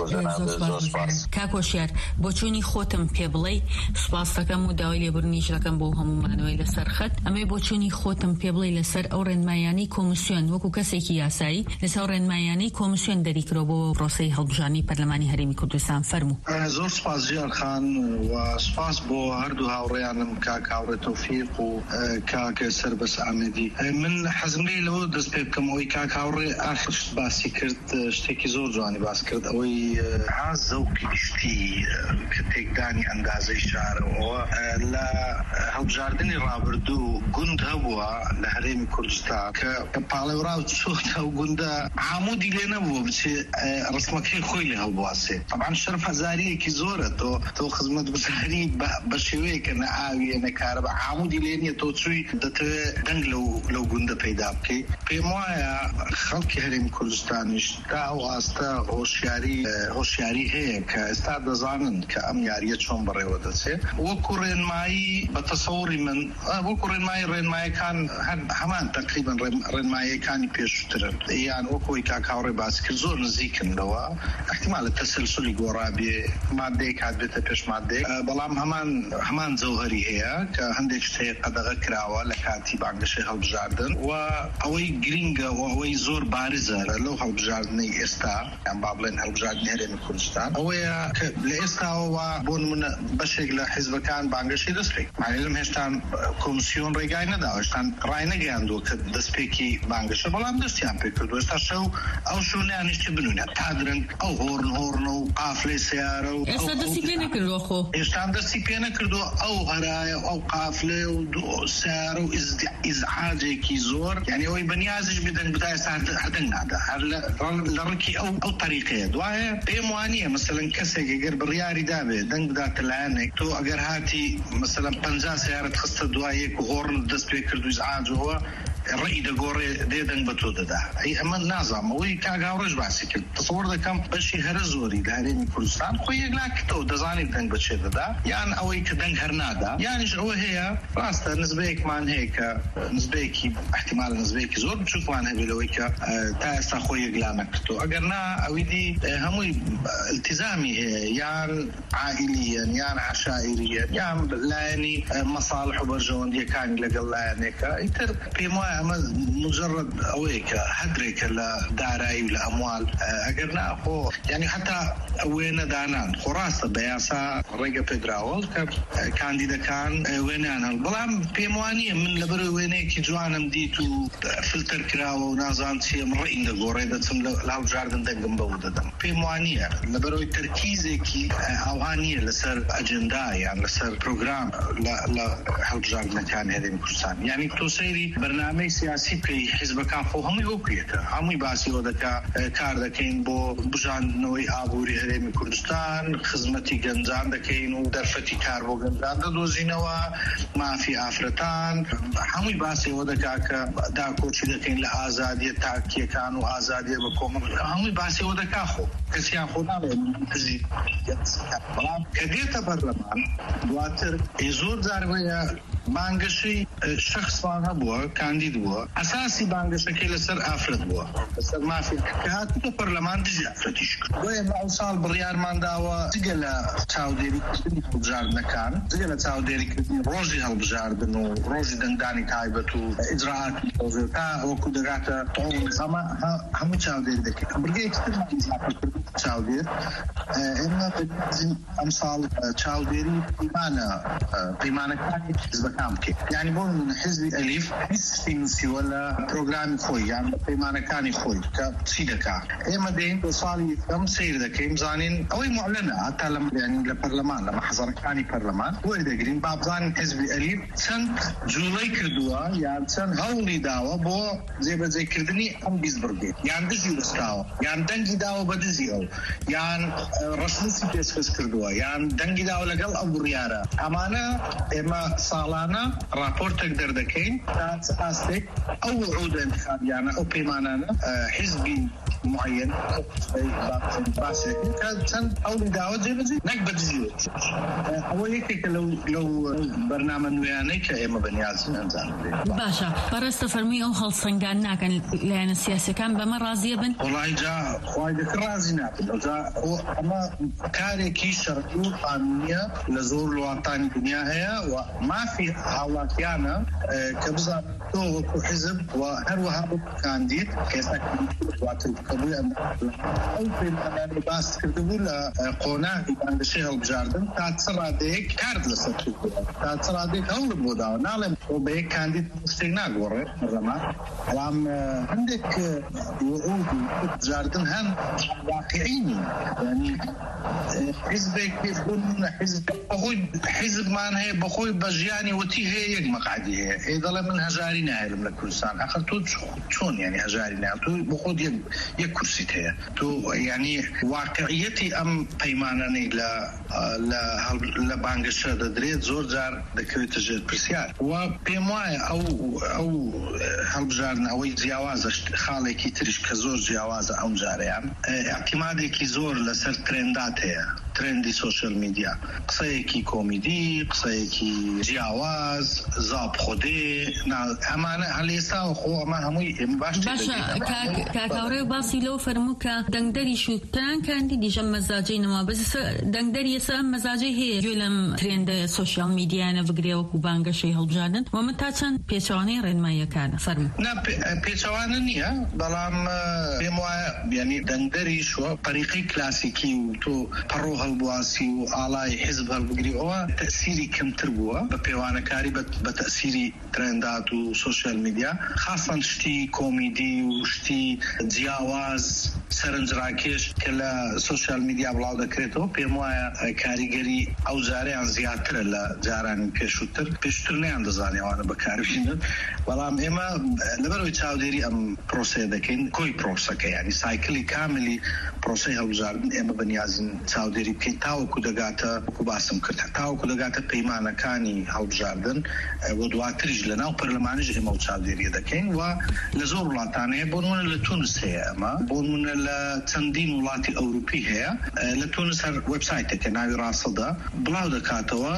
کاک هۆشیار بۆ چوونی خۆتم پێ بڵێ سوپاس دەکەم و داوای لێبوورنیش دەکەم بۆ هەموومانەوەی لەسەر خەت ئەمەی بۆ چوونی خۆتم پێ بڵێ لەسەر ئەو ڕێنمایانی کۆمیسیۆن وەکو کەسێکی یاسایی لەسەر ڕێنمایانی کۆمیسیۆن دەریکرۆ بۆ پرۆسەی هەڵبژاردنی پەرلەمانی هەرێمی کوردستان فەرموو. زۆر سوپاس ژیان خان و سوپاس بۆ هەردوو هاوڕێیانم کاک هاوڕێ تەوفیق و کاک سەربەس ئامێدی. من حەزم لێ لەوە دەست پێ بکەم ئەوەی کاک هاوڕێ ئاخر باسی کرد شتێکی زۆر جوانی باس کرد ئەوەی ها زەوقی گشتی کە تێکدانی ئەندازەی شارەوە لە هەڵبژاردنی ڕابردوو گوند هەبووە لە هەرێمی کوردستان کە پاڵێوراو چۆتە و گوندە عامودی لێ نەبووە بچێ ڕسمەکەی خۆی لێ هەڵبواسێ طبعا شەرف هەزاریەکی زۆرە تۆ تۆ خزمەت گوزاری بە شێوەیەکە نە ئاویە نە کارە بە عامودی لێ نییە تۆ چووی دەتەوێت دەنگ لەو گوندە پەیدا بکەی پێم وایە خەڵکی هەرێمی کوردستانیش تا ئەو ئاستە هۆشیاری هۆشیاری هەیە کە ئێستا دەزانن کە ئەم یاریە چۆن بەڕێوە دەچێت وەکو ڕێنمایی بە تەسەووری من وەکو ڕێنمایی ڕێنمایەکان هەمان تقریبا ڕێنمایەکانی پێشووترن یان وەکۆی کاک هاوڕێ باس کرد زۆر نزیکندەوە احتیمال تەسەلسولی گۆڕابێ مادەیەک هات بێتە پێش مادەیەک بەڵام هەمان هەمان جەوهەری هەیە کە هەندێک شتەیە قەدەغە کراوە لە کاتی بانگەشەی هەڵبژاردن و ئەوەی گرینگە و ئەوەی زۆر بارزە لەو هەڵبژاردنەی ئێستا یان با بڵێن هەڵبژاردنی هەرێمی کوردستان ئەوەیە کە لە ئێستاوە بۆ نمونە بەشێک لە حیزبەکان بانگەشەی دەست پێ لەم هێشتان کۆمیسیۆن ڕێگای نەداوە هێشتان ڕای نەگەیاندووە کە دەستپێکی بانگەشە بەڵام دەستیان پێ کردو ئێستا شەو ئەو شوێنیانیشتی بنوونە تا درنگ ئەو هۆرن هۆرنە و قافلەی سیارە و ئێستا دەستی پێ نەکردووە خۆ ئێشتان دەستی پێ نەکردووە ئەو هەرایە ئەو قافلێ و سیارە و ئیزعاجێکی زۆر یعنی ئەوەی بەنیازش بدەن بدا ئێستا هەدەنگ نادا هەر لە ڕکی ئەو ئەو طریقەیە دوایە پێم وانییە مەسەلەن کەسێک ئەگەر بڕیاری دابێ دەنگ بداتە لایەنێک تۆ ئەگەر هاتی مەسەلەن پەنجا سیارەت خستە دوایەک و هۆڕن دەست پێ کرد و ئیزعاجەوە ڕێی دەگۆڕێ دێدەنگ بە تۆ دەدا ئەی ئەمە نازانم ئەوەی کاک هاوڕێش باسی کرد تەسەووڕ دەکەم بەشی هەرە زۆری لە هەرێمی کوردستان خۆی یەک ناکردەوە دەزانێت دەنگ بەچێ دەدا یان ئەوەی کە دەنگ هەر نادا یانیش ئەوە هەیە ڕاستە نسبەیەکمان هەیە کە نسبەیەکی احتیمال نسبەیەکی زۆر بچووکمان هەبێت لەوەی کە تا ئێستا خۆی یەک لا نەکردەوە ئەگەر نا ئەوەی دی هەمووی التزامی هەیە یان عائیلیەن یان عشائریەن یان لایەنی مەساڵح و بەرژەوەندیەکانی لەگەڵ لایەنێکە ئیتر پێم وایە ئەمە مجرد ئەوەیە کە هەدرێکە لە دارایی و لە ئەموال ئەگەر ناخۆ یعنی حتا وێنە دانان خۆ ڕاستە بە یاسا ڕێگە پێدراوە کە کاندیدەکان وێنیان هەڵ بەڵام پێم وانییە من لەبەر وێنەیەکی جوانم دیت و فلتەر کراوە و نازان چیم ڕێین دەگۆڕێ دەچم لە هەڵبژاردن دەنگم بەو دەدەم پێم وانییە لەبەرەوەی تەرکیزێکی ئەوانییە لەسەر ئەجەندا یان لەسەر پرۆگرام لە هەڵبژاردنەکانی هەرێمی کوردستان یعنی تۆ سەیری بەرنامەی سیاسی بکەی حیزبەکان خۆ هەمووی وەکویەکە هەمووی باسی ئەوە دەکا کار دەکەین بۆ بژاندنەوەی ئابووری هەرێمی کوردستان خزمەتی گەنجان دەکەین و دەرفەتی کار بۆ گەنجان دەدۆزینەوە مافی ئافرەتان هەمووی باسی ئەوە دەکا کە داکۆچی دەکەین لە ئازادیە تاکیەکان و ئازادیە بە کۆمەڵ هەمووی باسی ئەوە دەکا خۆ کەسیان خۆ ناڵێ بەڵام کە دێتە بەرلەمان دواتر زۆر جار وەیە بانگشی شخصان هبووە کاندید بووە ئەساسی بانگشەکەی لەسەر ئافرەت بووە لەسەر مافی کە هاتووە پەرلەمان دژی ئافرەتیش کرد بۆ ئێمە ئەو ساڵ بڕیارمان داوە جگە لە چاودێریکردنی هەڵبژاردنەکان جگە لە چاودێریکردنی ڕۆژی هەڵبژاردن و ڕۆژی دەنگدانی تایبەت و ئیجراعاتی تەوزێ تا وەکو دەگاتە تەواو ئەمە هەموو چاودێری دەکەین بڕگەیەکی ترمان ئیزافەکردن چاودێر ئێمە ئەم ساڵ چاودێری پەیمانە پەیمانەکانی حیزبەکان بکەین یعنی بۆ حیزبی ئەلیف هیچ نووسیوە لە پرۆگرامی خۆی یان لە پەیمانەکانی خۆی کە چی دەکات ئێمە دێین بۆ ساڵی یەکەم سیر دەکەین زانین ئەوەی معلنە هەتا لە لە پەرلەمان لە مەحەزەرەکانی پەرلەمان بۆی دەگرین با بزانین حیزبی ئەلیف چەند جوڵەی کردووە یان چەند هەوڵی داوە بۆ جێبەجێکردنی ئەم بیست بڕگێ یان دژی وەستاوە یان دەنگی داوە بە دزی ئەو یان ڕەشنووسی پێشکەش کردووە یان دەنگی داوە لەگەڵ ئەو بڕیارە ئەمانە ئێمە ساڵانە راپۆرتێک دەردەکەین تا ئاستێک ئەو وعودە انتخابیانە ئەو پەیمانانە حیزبی معین باسێک کە چەند ئەوڵی داوە جێبەجێ نەک بە دزیوە ئەوە یەکێکە لەو بەرنامە نوێیانەی کە ئێمە بەنیازین ئەنجام بدەین باشە بەڕێستە فەرمووی ئەو هەڵسەنگان ناکەن لایەنە سیاسیەکان بەمە ڕازیە بن وڵای جا خوای دەکە ڕازی نابن ئەمە کارێکی شەرعی و قانونیە لە زۆر وڵاتانی دنیا هەیە و مافی هاوڵاتیانە کە بزانن تۆ وەکو حیزب و هەروەها کاندید کێساکەواتر کەبووی ئەو پەیمانانەی باس کردبوو لە قۆناغی بانگشەی هەڵبژاردن تا چ ڕادەیەک کارد لەسەر کردووە تا چ ڕادەیەک هەوڵ بۆ داوە ناڵێم تۆ بە یەک کاندید شتێک ناگۆڕێت پەرلەمان بەڵام هەندێک وعود و هەڵبژاردن هەم واقعی نین یعنی حیزبێک بوون حیزب بەخۆی حیزبمان هەیە بەخۆی بە ژیانی وتی هەیە یەک مەقعدی هەیە ئێ دەڵێ من هەژاری نایلم لە کوردستان ئەخر تۆ چۆن یعنی هەژاری نایل تۆ بەخۆت یەک کورسیت هەیە تۆ یعنی واقعیەتی ئەم پەیمانانەی لە بانگشە دەدرێت زۆر جار دەکەوێتە ژێر پرسیار و پێم وایە ئەو ئەو هەڵبژاردن ئەوەی جیاوازە خاڵێکی تریش کە زۆر جیاوازە ئەم جارەیان احتیمادێکی زۆر لەسەر ترێندات هەیە ترندی سوشال میدیا قسەیەکی کۆمیدی قسەیەکی جیاواز زاب خودێ ئەمانە هەڵێستا و خۆ ئەمە هەمووی باش کاکاوڕێ و باسی لەو فەرموو کە دەنگدەری شووتران کاندی دیژە مەزاجەی نەما بەس دەنگدەری ئێستا مەزاجەی هەیە گوێ لەم ترێندە سوشال میدیانە بگرێوەکو بانگەشەی هەڵبژاردن و من تا چەند پێچەوانەی ڕێنماییەکانە فەرموو پێچەوانە نییە بەڵام پێم وایە یعنی دەنگدەری شوە پەریقەی کلاسیکی و تۆ پەڕۆ هەڵبواسی و ئاڵای حیزب هەڵبگری ئەوە تەسیری کەمتر بووە بە پێوانەکاری بە تەسیری ترێندات و سوشال میدیا خاصەن شتی کۆمیدی و شتی جیاواز سەرنجڕاکێش کە لە سوشال میدیا بڵاو دەکرێتەوە پێم وایە کاریگەری ئەو جارەیان زیاترە لە جارانی پێشووتر پێشتر نیان دەزانێوانە بەکاربێنن بەڵام ئێمە لەبەرەوەی چاودێری ئەم پرۆسەیە دەکەین کۆی پرۆسەکە یعنی سایکلی کاملی پرۆسەی هەڵبژاردن ئێمە بەنیازین چاودێری بکەین تاوەکو دەگاتە وەکو باسم کرد تاوەکو دەگاتە پەیمانەکانی هەڵبژاردن و دواتریش لە ناو پەرلەمانیش ئێمە چاودێریە دەکەین و لە زۆر وڵاتانەیە بۆ نمونە لە تونس هەیە ئەمە بۆ نمونە لە چەندین وڵاتی ئەوروپی هەیە لە تونس هەر وێبسایتێکە ناوی ڕاستەدا بڵاو دەکاتەوە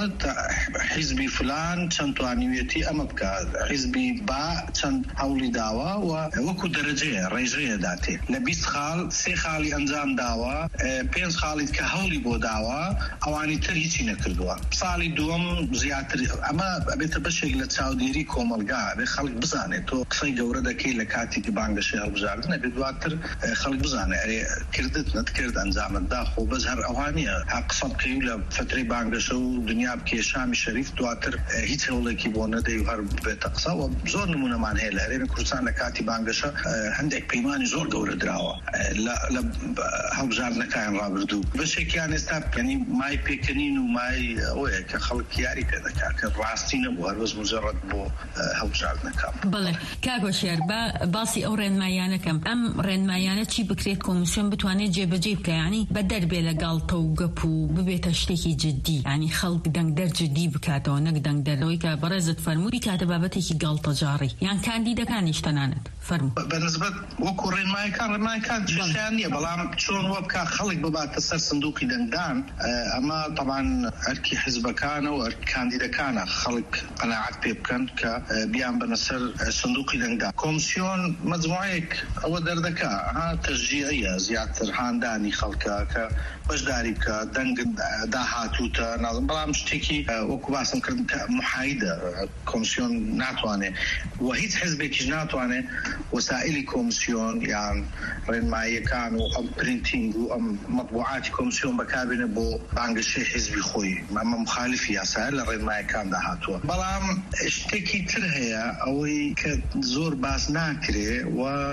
حیزبی فلان چەند توانیوێتی ئەمە بکات حیزبی با چەند هەوڵی داوە و وەکو دەرەجەیە ڕێژەیە داتێ لە بیست خاڵ سێ خاڵی ئەنجام داوە پێنج خاڵیت کە هەوڵی بۆ داوە ئەوانی تر هیچی نەکردووە ساڵی دووەم زیاتر ئەمە ئەبێتە بەشێک لە چاودێری کۆمەلگا بێ خەڵک بزانێت تۆ قسەی گەورە دەکەی لە کاتێکی بانگەشەی هەڵبژاردن ئەبێ دواتر خەڵک بزانێ ئەرێ کردت نەتکرد ئەنجامتدا خۆ بەس هەر ئەوانیە ها قسە بکەی لە فترەی بانگەشە و دنیا بکێ شامی شەریف دواتر هیچ هەوڵێکی بۆ نەدەی و هەر بێتە قسە و زۆر نمونەمان هەیە لە هەرێمی کوردستان لە کاتی بانگەشە هەندێک پەیمانی زۆر گەورە دراوە لە هەڵبژاردنەکان ڕابردوو بەشێکیان ئێستا یعنی مای پێکەنین و مای ئەوەیە کە خەڵک یاری پێ دەکات کە ڕاستی نەبوو هەر بەس مجەڕەد بۆ هەڵبژاردنەکان. بەڵێ کاگۆشێر باسی ئەو ڕێنماییانەکەم ئەم ڕێنماییانە چی بکرێت کۆمیسیۆن بتوانێت جێبەجێ بکە ینی بە دەربێ لەگاڵتە و گەپ و ببێتە شتێکی جددی ینی خەڵک دەنگدەر جددی بکاتەوە نەک دەنگدەرەوەی کە بەڕێزت فەرموو بیکاتە بابەتێکی گاڵتەجاڕی یان کاندیدەکانیش تەنانەت فەرموو بەنسبەت وەکو ڕێنماییەکان ڕێنماییەکان شیان نییە بەڵام شلون وبكا خلق ببات تسر صندوقي دندان اما طبعا اركي حزب كان واركي كانديدا كان خلق قناعات بيبكن كبيان بنسر صندوقي دندان كومسيون مجموعيك او دردكا ها تشجيعيه زياده رهان داني خلقا ك باش داري بك دنگ داهاتوتا نظم بلا مشتكي وكو باسم كرد محايده كومسيون ناتواني وهيت حزبك ناتواني وسائل كومسيون يعني رين معي كانوا ام برينتينج وام مطبوعات كومسيون بكابينه بو بانغشي حزبي خوي ما مخالف يا سائل رين معي كان دهاتو بلا اشتكي ترهيا او كزور باس ناكري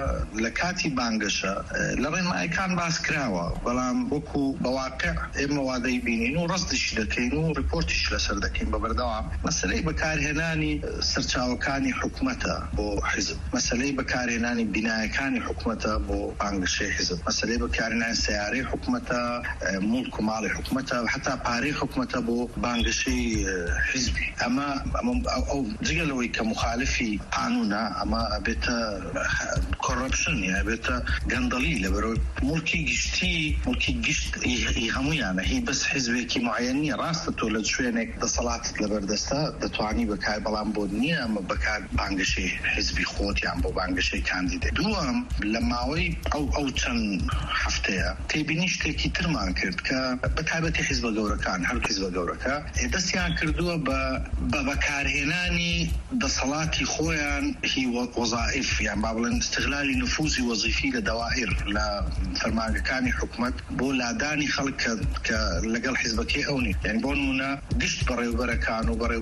ولكاتي بانغشا لرين معي كان باس كراوا بلا بوكو بواقع اما وادي بينين ورصدش دكين وريبورتش لسر دكين ببردوام مسألة بكار هناني سرچاو كاني حكومته بو حزب مسألة بكار هناني بناء كاني حكومته بو بانغشي حزب مسألة بكار هناني سياري حكومته ملك مالي حكومته حتى باري حكومته بو بانغشي حزبي اما او جيلوي كمخالفي قانونا اما بيتا كوربشن يعني بيتا غندلي لبرو ملكي جشتي ملكي جشت يهمو يعني هي بس حزبك معيني راست تولد شوينك ده صلاة لبردستا ده تواني بكاي بلان بودني اما بكاي بانغشي حزبي خوت يعني بو بانغشي كانديدا دوام لما وي او او تن حفتها تيبينيش تيكي ترمان كرد كا بتابتي حزب غوركان هر حزب غوركا دس يعني كردوا ببكار هناني ده صلاتي خويان هي وظائف يعني بابلن استغلال نفوذي وظيفي لدوائر لا فرمانكاني حكومت بو لاداني خلق كلقل حزبك اوني يعني بون منا قشت بري وبركان وبري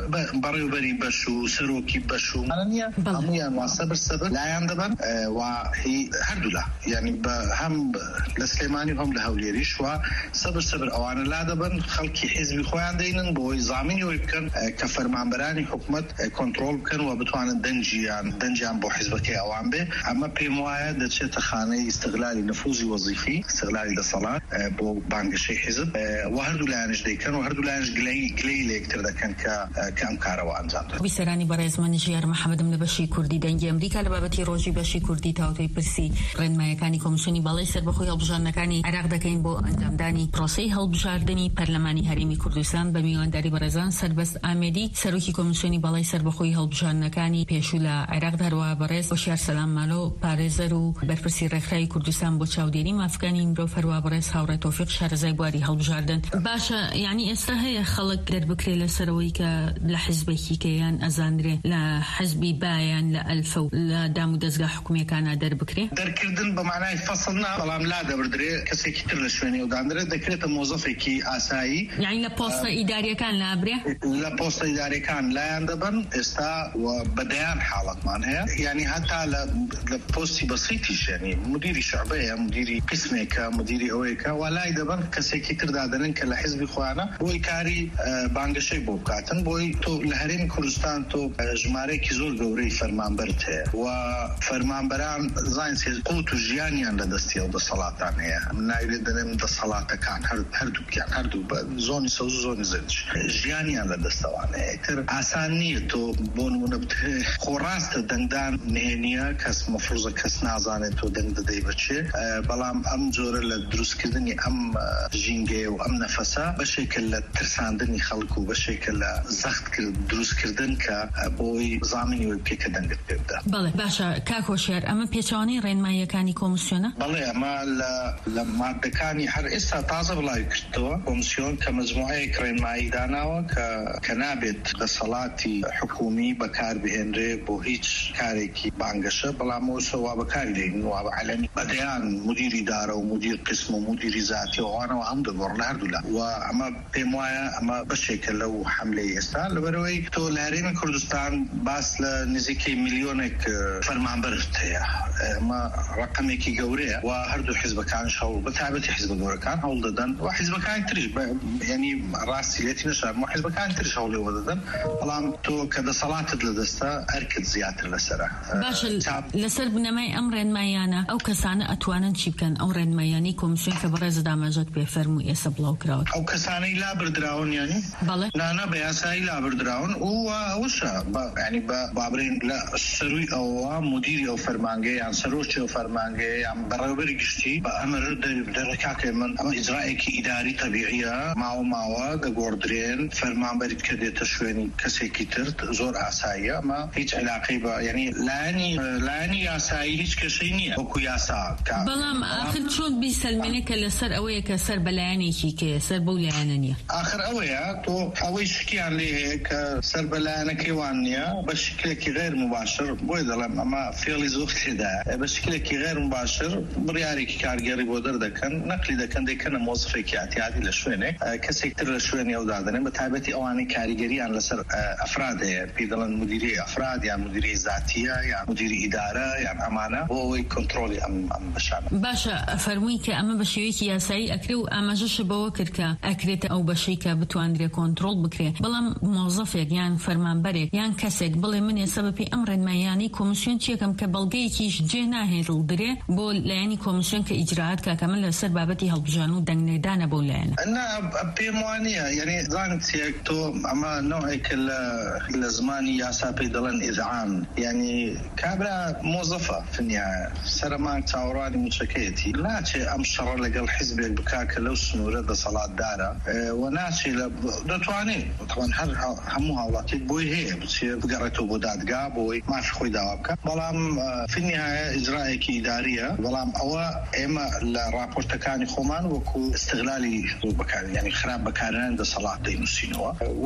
بري بري بشو سروكي بشو انيا اميا وصبر صبر لا يندبن آه وهي هردولا يعني بهم لسليماني هم لهوليريش وصبر صبر اوان لا دبن خلقي حزبي خوان دينن بو زامين ويكن آه كفرمان براني حكومت آه كنترول كن وبتوان دنجي يعني دنجي عن بو حزبك اوان به اما بيموايا دتش تخاني استغلالي نفوذي وظيفي استغلالي للصلاه آه بو بانغشي حزب آه وهردو لانج دي كان وهردو لانج قلي قلي ليكتر ده كان ك كام كارو انجام بسراني برزمن جير محمد من بشي كردي دنجي امريكا لبابتي روجي بشي كردي تاوتي برسي رن ما كاني كومسيوني بالای سر بخوی هەڵبژاردنەکانی كاني عراق دكين بو انجامداني پرۆسەی هەڵبژاردننی پەرلەمانی هەرێمی کوردستان بە میوانداری بەڕێزان سەربەست ئامێدی سەرۆکی کۆمیسیۆنی بالای سەر بەخۆی هەڵبژاردنەکانی پێشوو لە عێراق هەروەها بەڕێز هۆشیار سەلام مالۆ پارێزەر و بەرپرسی ڕێکخراوی کوردستان بۆ چاودێری مافەکانی مرۆڤ هەروەها بەڕێز هاوڕێ تۆفیق شارەزای بواری هەڵبژاردن باشە یعنی ئێستا هەیە خەڵک دەربکرێ لەسەرەوەی کە لە حیزبێکی کەیان ئەزانرێ لە حزبی بایان لە ئەلفە و لە دام و دەستگا حکوومیەکانە دەربکرێ دەرکردن بە معنای فەسڵنا بەڵام لا دەبردرێ کەسێکی تر لە شوێنی ودانرێت دەکرێتە مۆزەفێکی ئاسایی یعنی لە پۆستە ئیداریەکان لابرێ لە پۆستە ئیداریەکان لایەن دەبن ئێستا بەدەیان حاڵەتمان هەیە یعنی هەتا لە پۆستی بەسیتیش یعنی مدیری شعبەیە مدیری قسمێکە مدیری ئەوەیەکە وەلای دەبن کەسێکی تر دادەنن کە لە حیزبی خۆیانە بۆی کاری بانگەشەی بۆ بکاتن بۆی تۆ لە هەرێمی کوردستان تۆ ژمارەیەکی زۆر گەورەی فەرمانبەرت هەیە و فەرمانبەران زانین قوت و ژیانیان لە دەستی ئەو دەسەڵاتان هەیە من ناوێت دەڵێم دەسەڵاتەکان هەردووکیان هەردوو بە زۆنی سەوز و زۆنی زەرج ژیانیان لە دەستەوانە هەیە تر ئاسان نییە تۆ بۆ نمونە خۆڕاستە دەنگدان نهێنیە کەس مەفروزە کەس نازانێت تۆ دەنگ دەدەی بەچێ بەڵام ئەم جۆرە لە دروستکردنی ئەم ژینگەیە و ئەم نەفەسە بەشێکە لە ترساندنی خەڵک و بەشێکە لە زەخت دروستکردن کە بۆی زامینی وی پێکە دەنگت پێ بدە. بەڵێ باشە کاک هۆشیار ئەمە پێچەوانەی ڕێنماییەکانی کۆمیسیۆنە؟ بەڵێ ئەمە لە مادەکانی هەر ئێستا تازە بڵاوی کردەوە کۆمیسیۆن کە مجموعەیەک ڕێنمایی داناوە کە نابێت دەسەڵاتی حکومی بەکاربهێنرێ بۆ هیچ کارێکی بانگەشە بەڵام ئەوسەوا بەکاری دێن و عەلەمی بەدەیان مدیری دارە و مدیر قسم و مدیری زاتی ئەوانەوە هەم دەگۆڕ لە هەردوولا و ئەمە پێم وایە ئەمە بەشێکە لەو حەملەی ئێستا لەبەرەوەی تۆ لە هەرێمی کوردستان باس لە نزیکەی میلیۆنێک فەرمانبەرت هەیە ئەمە ڕقمێکی گەورەیە و هەردوو حیزبەکانش هەوڵ بەتایبەتی حیزبە گەورەکان هەوڵ دەدەن و حیزبەکانی تریش یعنی ڕاستی لێتی نەشار و حیزبەکانی تریش هەوڵێوە دەدەن بەڵام تۆ کە دەسەڵاتت لە دەستە ئەرکت زیاتر لەسەرە. باشە لەسەر بنەمای ئەم ڕێنماییانە ئەو کەسانە ئەتوانن چی بکەن ئەو ڕێنماییانی کۆمیسیۆن کە بەڕێز دامەژەت پێ فەرمووی ئێستا بڵاو کراوە ئەو کەسانەی لابردراون یانی بەڵێ نانە بە یاسایی لابردراون و ئەوشە ینی بە بابرین لە سەروی ئەوە مدیری ئەو فەرمانگەی یان سەرۆکی ئەو فەرمانگەی یان بەڕێوەبەرێکی گشتی بە ئەمر دەرەکاکە من ئەمە ئیجرائێکی ئیداری طبیعیە ماوە ماوە دەگۆڕدرێن فەرمانبەریت کە دێتە شوێنی کەسێکی تر زۆر ئاساییە ئەمە هیچ علاقەی بە یعنی لایەنی لایەنی یاسایی هیچ کەشەی نییە وەکو یاسا بەڵام آخر چۆن بیسەلمێنێ کە لەسەر ئەوەیە کە سەر بە لایەنێکی کێ سەر بەو لایەنە نییە آخر ئەوەیە تۆ ئەوەی شکیان لێ هەیە کە سەر بە لایەنەکەی وان نییە بە شکلێکی غێر مباشر بۆی دەڵێم ئەمە فێڵی زۆر تێدایە بە شکلێکی غێر مباشر بڕیارێکی کارگەری بۆ دەردەکەن نەقلی دەکەن دەیکەنە مۆزفێکی ئاتیادی لە شوێنێک کەسێک تر لە شوێنی ئەو دادەنێن بە تایبەتی ئەوانەی کاریگەریان لەسەر ئەفراد هەیە پێی دەڵێن مدیری ئەفراد یان مدیری زاتیە یان مدیری ئیدارە یان ئەمانە بۆ ئەوەی کۆنتڕۆلی ئەم بەشانە. باشە فەرمووی کە ئەمە بە شێوەیەکی یاسایی ئەکرێ و ئاماژەش بەوە کرد کە ئەکرێتە ئەو بەشەی کە بتوانرێ کۆنتڕۆڵ بکرێ بەڵام مۆزەفێک یان فەرمانبەرێک یان کەسێک بڵێ من ێستا بەپێی ئەم ڕێنماییانەی کۆمیسیۆن چیەکەم کە بەڵگەیەکیش جێ ناهێڵدرێ بۆ لایەنی کۆمیسیۆن کە ئیجراعات کاکە من لەسەر بابەتی هەڵبژان و دەنگنێدانە بۆ لایەنە پێم وانە یعنی زانت چێک تۆ ئەمە نوعێکە لە زمانی یاسا پێی دەڵێن ئیذعان یعنی کابرا مۆزەفە فنیایە سەرمان چاوەڕوانی موچەکەیەتی ناچێ ئەم شەڕە لەگەڵ حیزبێک بکا کە لەو سنوورە دەسەڵاتدارە و ناچێ لە دەتوانێت تەوان هەر هەموو هاوڵاتیت بۆی هەیە بچێ بگەڕێتەوە بۆ دادگا بۆی مافی خۆی داوا بکە بەڵام فنیایە ئیجرائێکی ئیداریە بەڵام ئەوە ئێمە لە راپۆرتەکانی خۆمان وەکو استغلالی بەکار یعنی خراپ بەکارهێنان دەسەڵات دەینووسینەوە و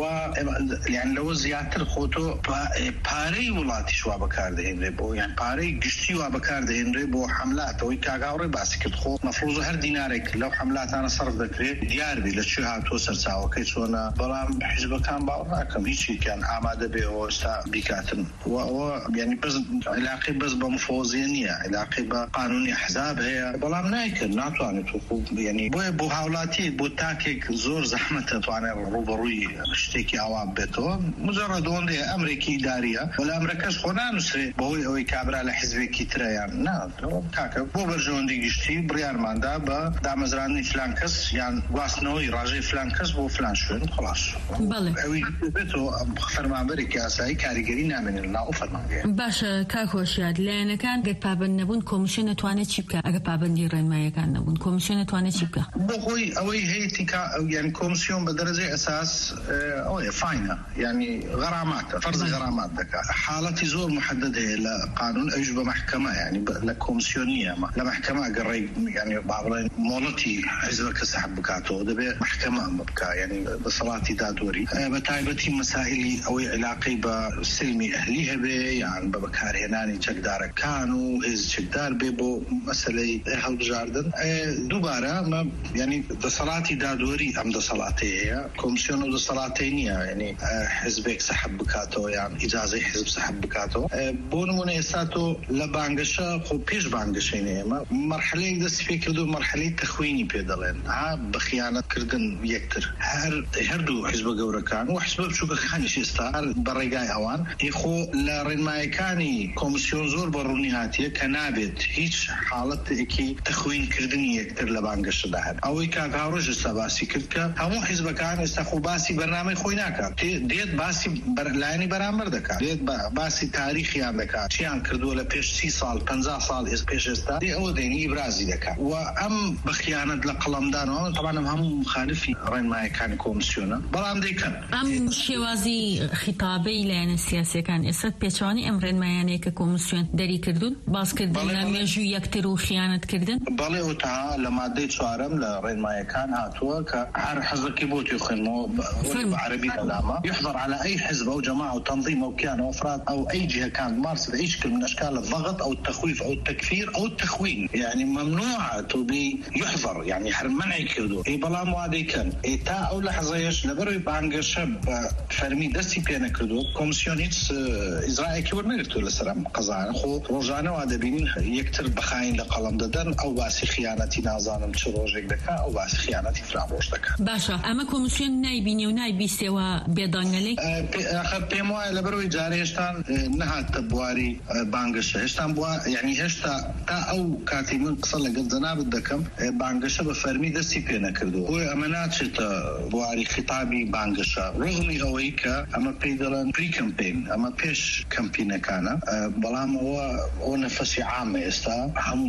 یان لەوە زیاتر خۆتۆ پارەی وڵاتی وا بەکاردەهێنرێ بۆ یان پارەی گشتی وا بەکاردەهێنرێ بۆ حملاتەوەی کاگاوڕێ باسی کرد خۆ مەفروض هەر دینارێک لەو حملاتانە سەرف دەکرێت دیاربی لە چێ هاتووە سەرچاوەکەی چۆنە بەڵام حیزبەکان باوەڕ ناکەم هیچیکیان ئامادە بێ ئەوە ئێستا بیکاتن و ئەوە یعنی بەس علاقەی بەس بە مفۆزیە نییە علاقەی بە قانونی حزاب هەیە بەڵام نایکرد ناتوانێت یعنی بۆیە بۆ هاوڵاتی بۆ تاکێک زۆر زەحمەتە توانێت ڕوبەڕووی شتێکی ئاوا بێتەوە مجرد ئەوەندەیە ئەمرێکی ئیداریە وەلا ئەمرەکەش خۆ نانووسێ بەهۆی ئەوەی کابرا لە حیزبێکی ترەیان نا کاکە بۆ بەرژەوەندی گشتی بڕیارماندا بە دامەزرانی فلان کەس یان گواستنەوەی ڕاژەی فلان کەس بۆ فلان شوێن خلاص ئەوی بێتەوە فەرمانبەرێکی یاسایی کاریگەری نامێنێت ناو فەرمانگەیە. باشە کاک هۆشیار لایەنەکان گەر پابەند نەبوون کۆمیسیۆن دەتوانێت چی بکە ئەگە پابەندی ڕێنماییەکان نەبوون کۆمیسیۆن دەتوانێت چی بکە بۆ خۆی ئەوەی هەیەی یعنی کۆمیسیۆن بە دەرەجەی ئەساس ئەوەیە فاینە یعنی غەراماتە فەرز غەرامات دەکات حاڵەتی زۆر محدد هەیە لە قانون ئەوش بە محکەمە یعنی لە کۆمیسیۆن نییە لە محکەمە گەڕێ یعنی بابڕێن مۆڵەتی حیزبەکە سەحب بکاتەوە دەبێت محکەمە ئەمە بکە یعنی بەسەڵاتی دادوەری بە تایبەتی مەسائلی ئەوەی علاقەی بە سلمی ئەهلی هەبێ یان بە بەکارهێنانی چەکدارەکان و هێز چەکدار بێ بۆ مەسەلەی هەڵبژاردن دووبارە یعنی دەسەڵاتی دادوەری ئەم دەسەڵاتی هەیە کۆمیسیۆن و دەسەڵاتی نییە یعنی حزبێک سەحب بکاتەوە یان ئیجازەی حزب سەحب بکاتەوە بۆ نمونە ئێستا تۆ لە بانگەشە خۆ پێش بانگەشەی ئێمە مەرحەلەیەک دەستی پێ کردو مەرحەلەی تەخوینی پێ دەڵێن ها بە خیانەتکردن یەکتر هەر هەردوو حیزبە گەورەکان و حیزبە بچووکەکانیش ئێستا بە ڕێگای ئەوان خۆ لە ڕێنمایەکانی کۆمیسیۆن زۆر بەڕوونی هاتیە کە نابێت هیچ حاڵەتێکی تەخوینکردنی یەکتر لە بانگەشەدا هەن ئەوەی کاک هاوڕێژ ئێستا باسی کرد کە هەموو حیزبەکان ئێستا خۆ باسی بەرنامەی خۆی ناکات دێت باسی لایەنی بەرامبەر دەکات دێت باسی تاریخیان دەکات چیان کردووە لە پێش سی ساڵ پەنجا ساڵ ئێس پێش ئێستا ئەوە دێنی ئیبرازی دەکات و ئەم بەخیانەت لە قەڵەمدانەوە طبعاً هەموو مخالفی ڕێنمایەکانی کۆمیسیۆنە بەڵام دەیکەن ئەم شێوازی خیتابەی لایەنە سیاسیەکان ئێستا پێچوانی ئەم ڕێنمایانەیە کە کۆمیسیۆن دەری کردوون باسکردن لە مێژووی یەکتر و خیانەتکردن بەڵێ وتا لە مادەی چوارەم لە ڕێنمایەکان هاتووە کە هەر حەزەکی بۆ توی خوێنەوە بعربي العلامة يحظر على أي حزب أو جماعة أو تنظيم أو كيان أو أفراد أو أي جهة كانت مارست أي شكل من أشكال الضغط أو التخويف أو التكفير أو التخوين يعني ممنوع تبي يحظر يعني حرم منع كردو أي بلا موادي كان أي تا أو لحظة يش لبروي بانجر شب فرمي دستي بينا كردو كومسيون هيك إزرائيل كبر نقدر لسلام قضاء خو رجعنا وادبين يكتر بخاين لقلم ددن أو باسي خيانتي نازانم تروجك دكا أو باسي خيانتي فراموش دكا باشا أما كومسيون نايبيني ونايبيستي وبيضانلي آخر بيموا لبروي جاري هشتان نهات بواري بانجش هشتان بوا يعني هشتا تا أو كاتي من قصة لقد زناب الدكم بانجش بفرمي دستي بينا كردو هو أمانات شتا بواري خطابي بانجش رغمي هويك أما بيدلان بري كامبين أما بيش كامبين كان بلام هو هو نفسي عام استا هم لأنك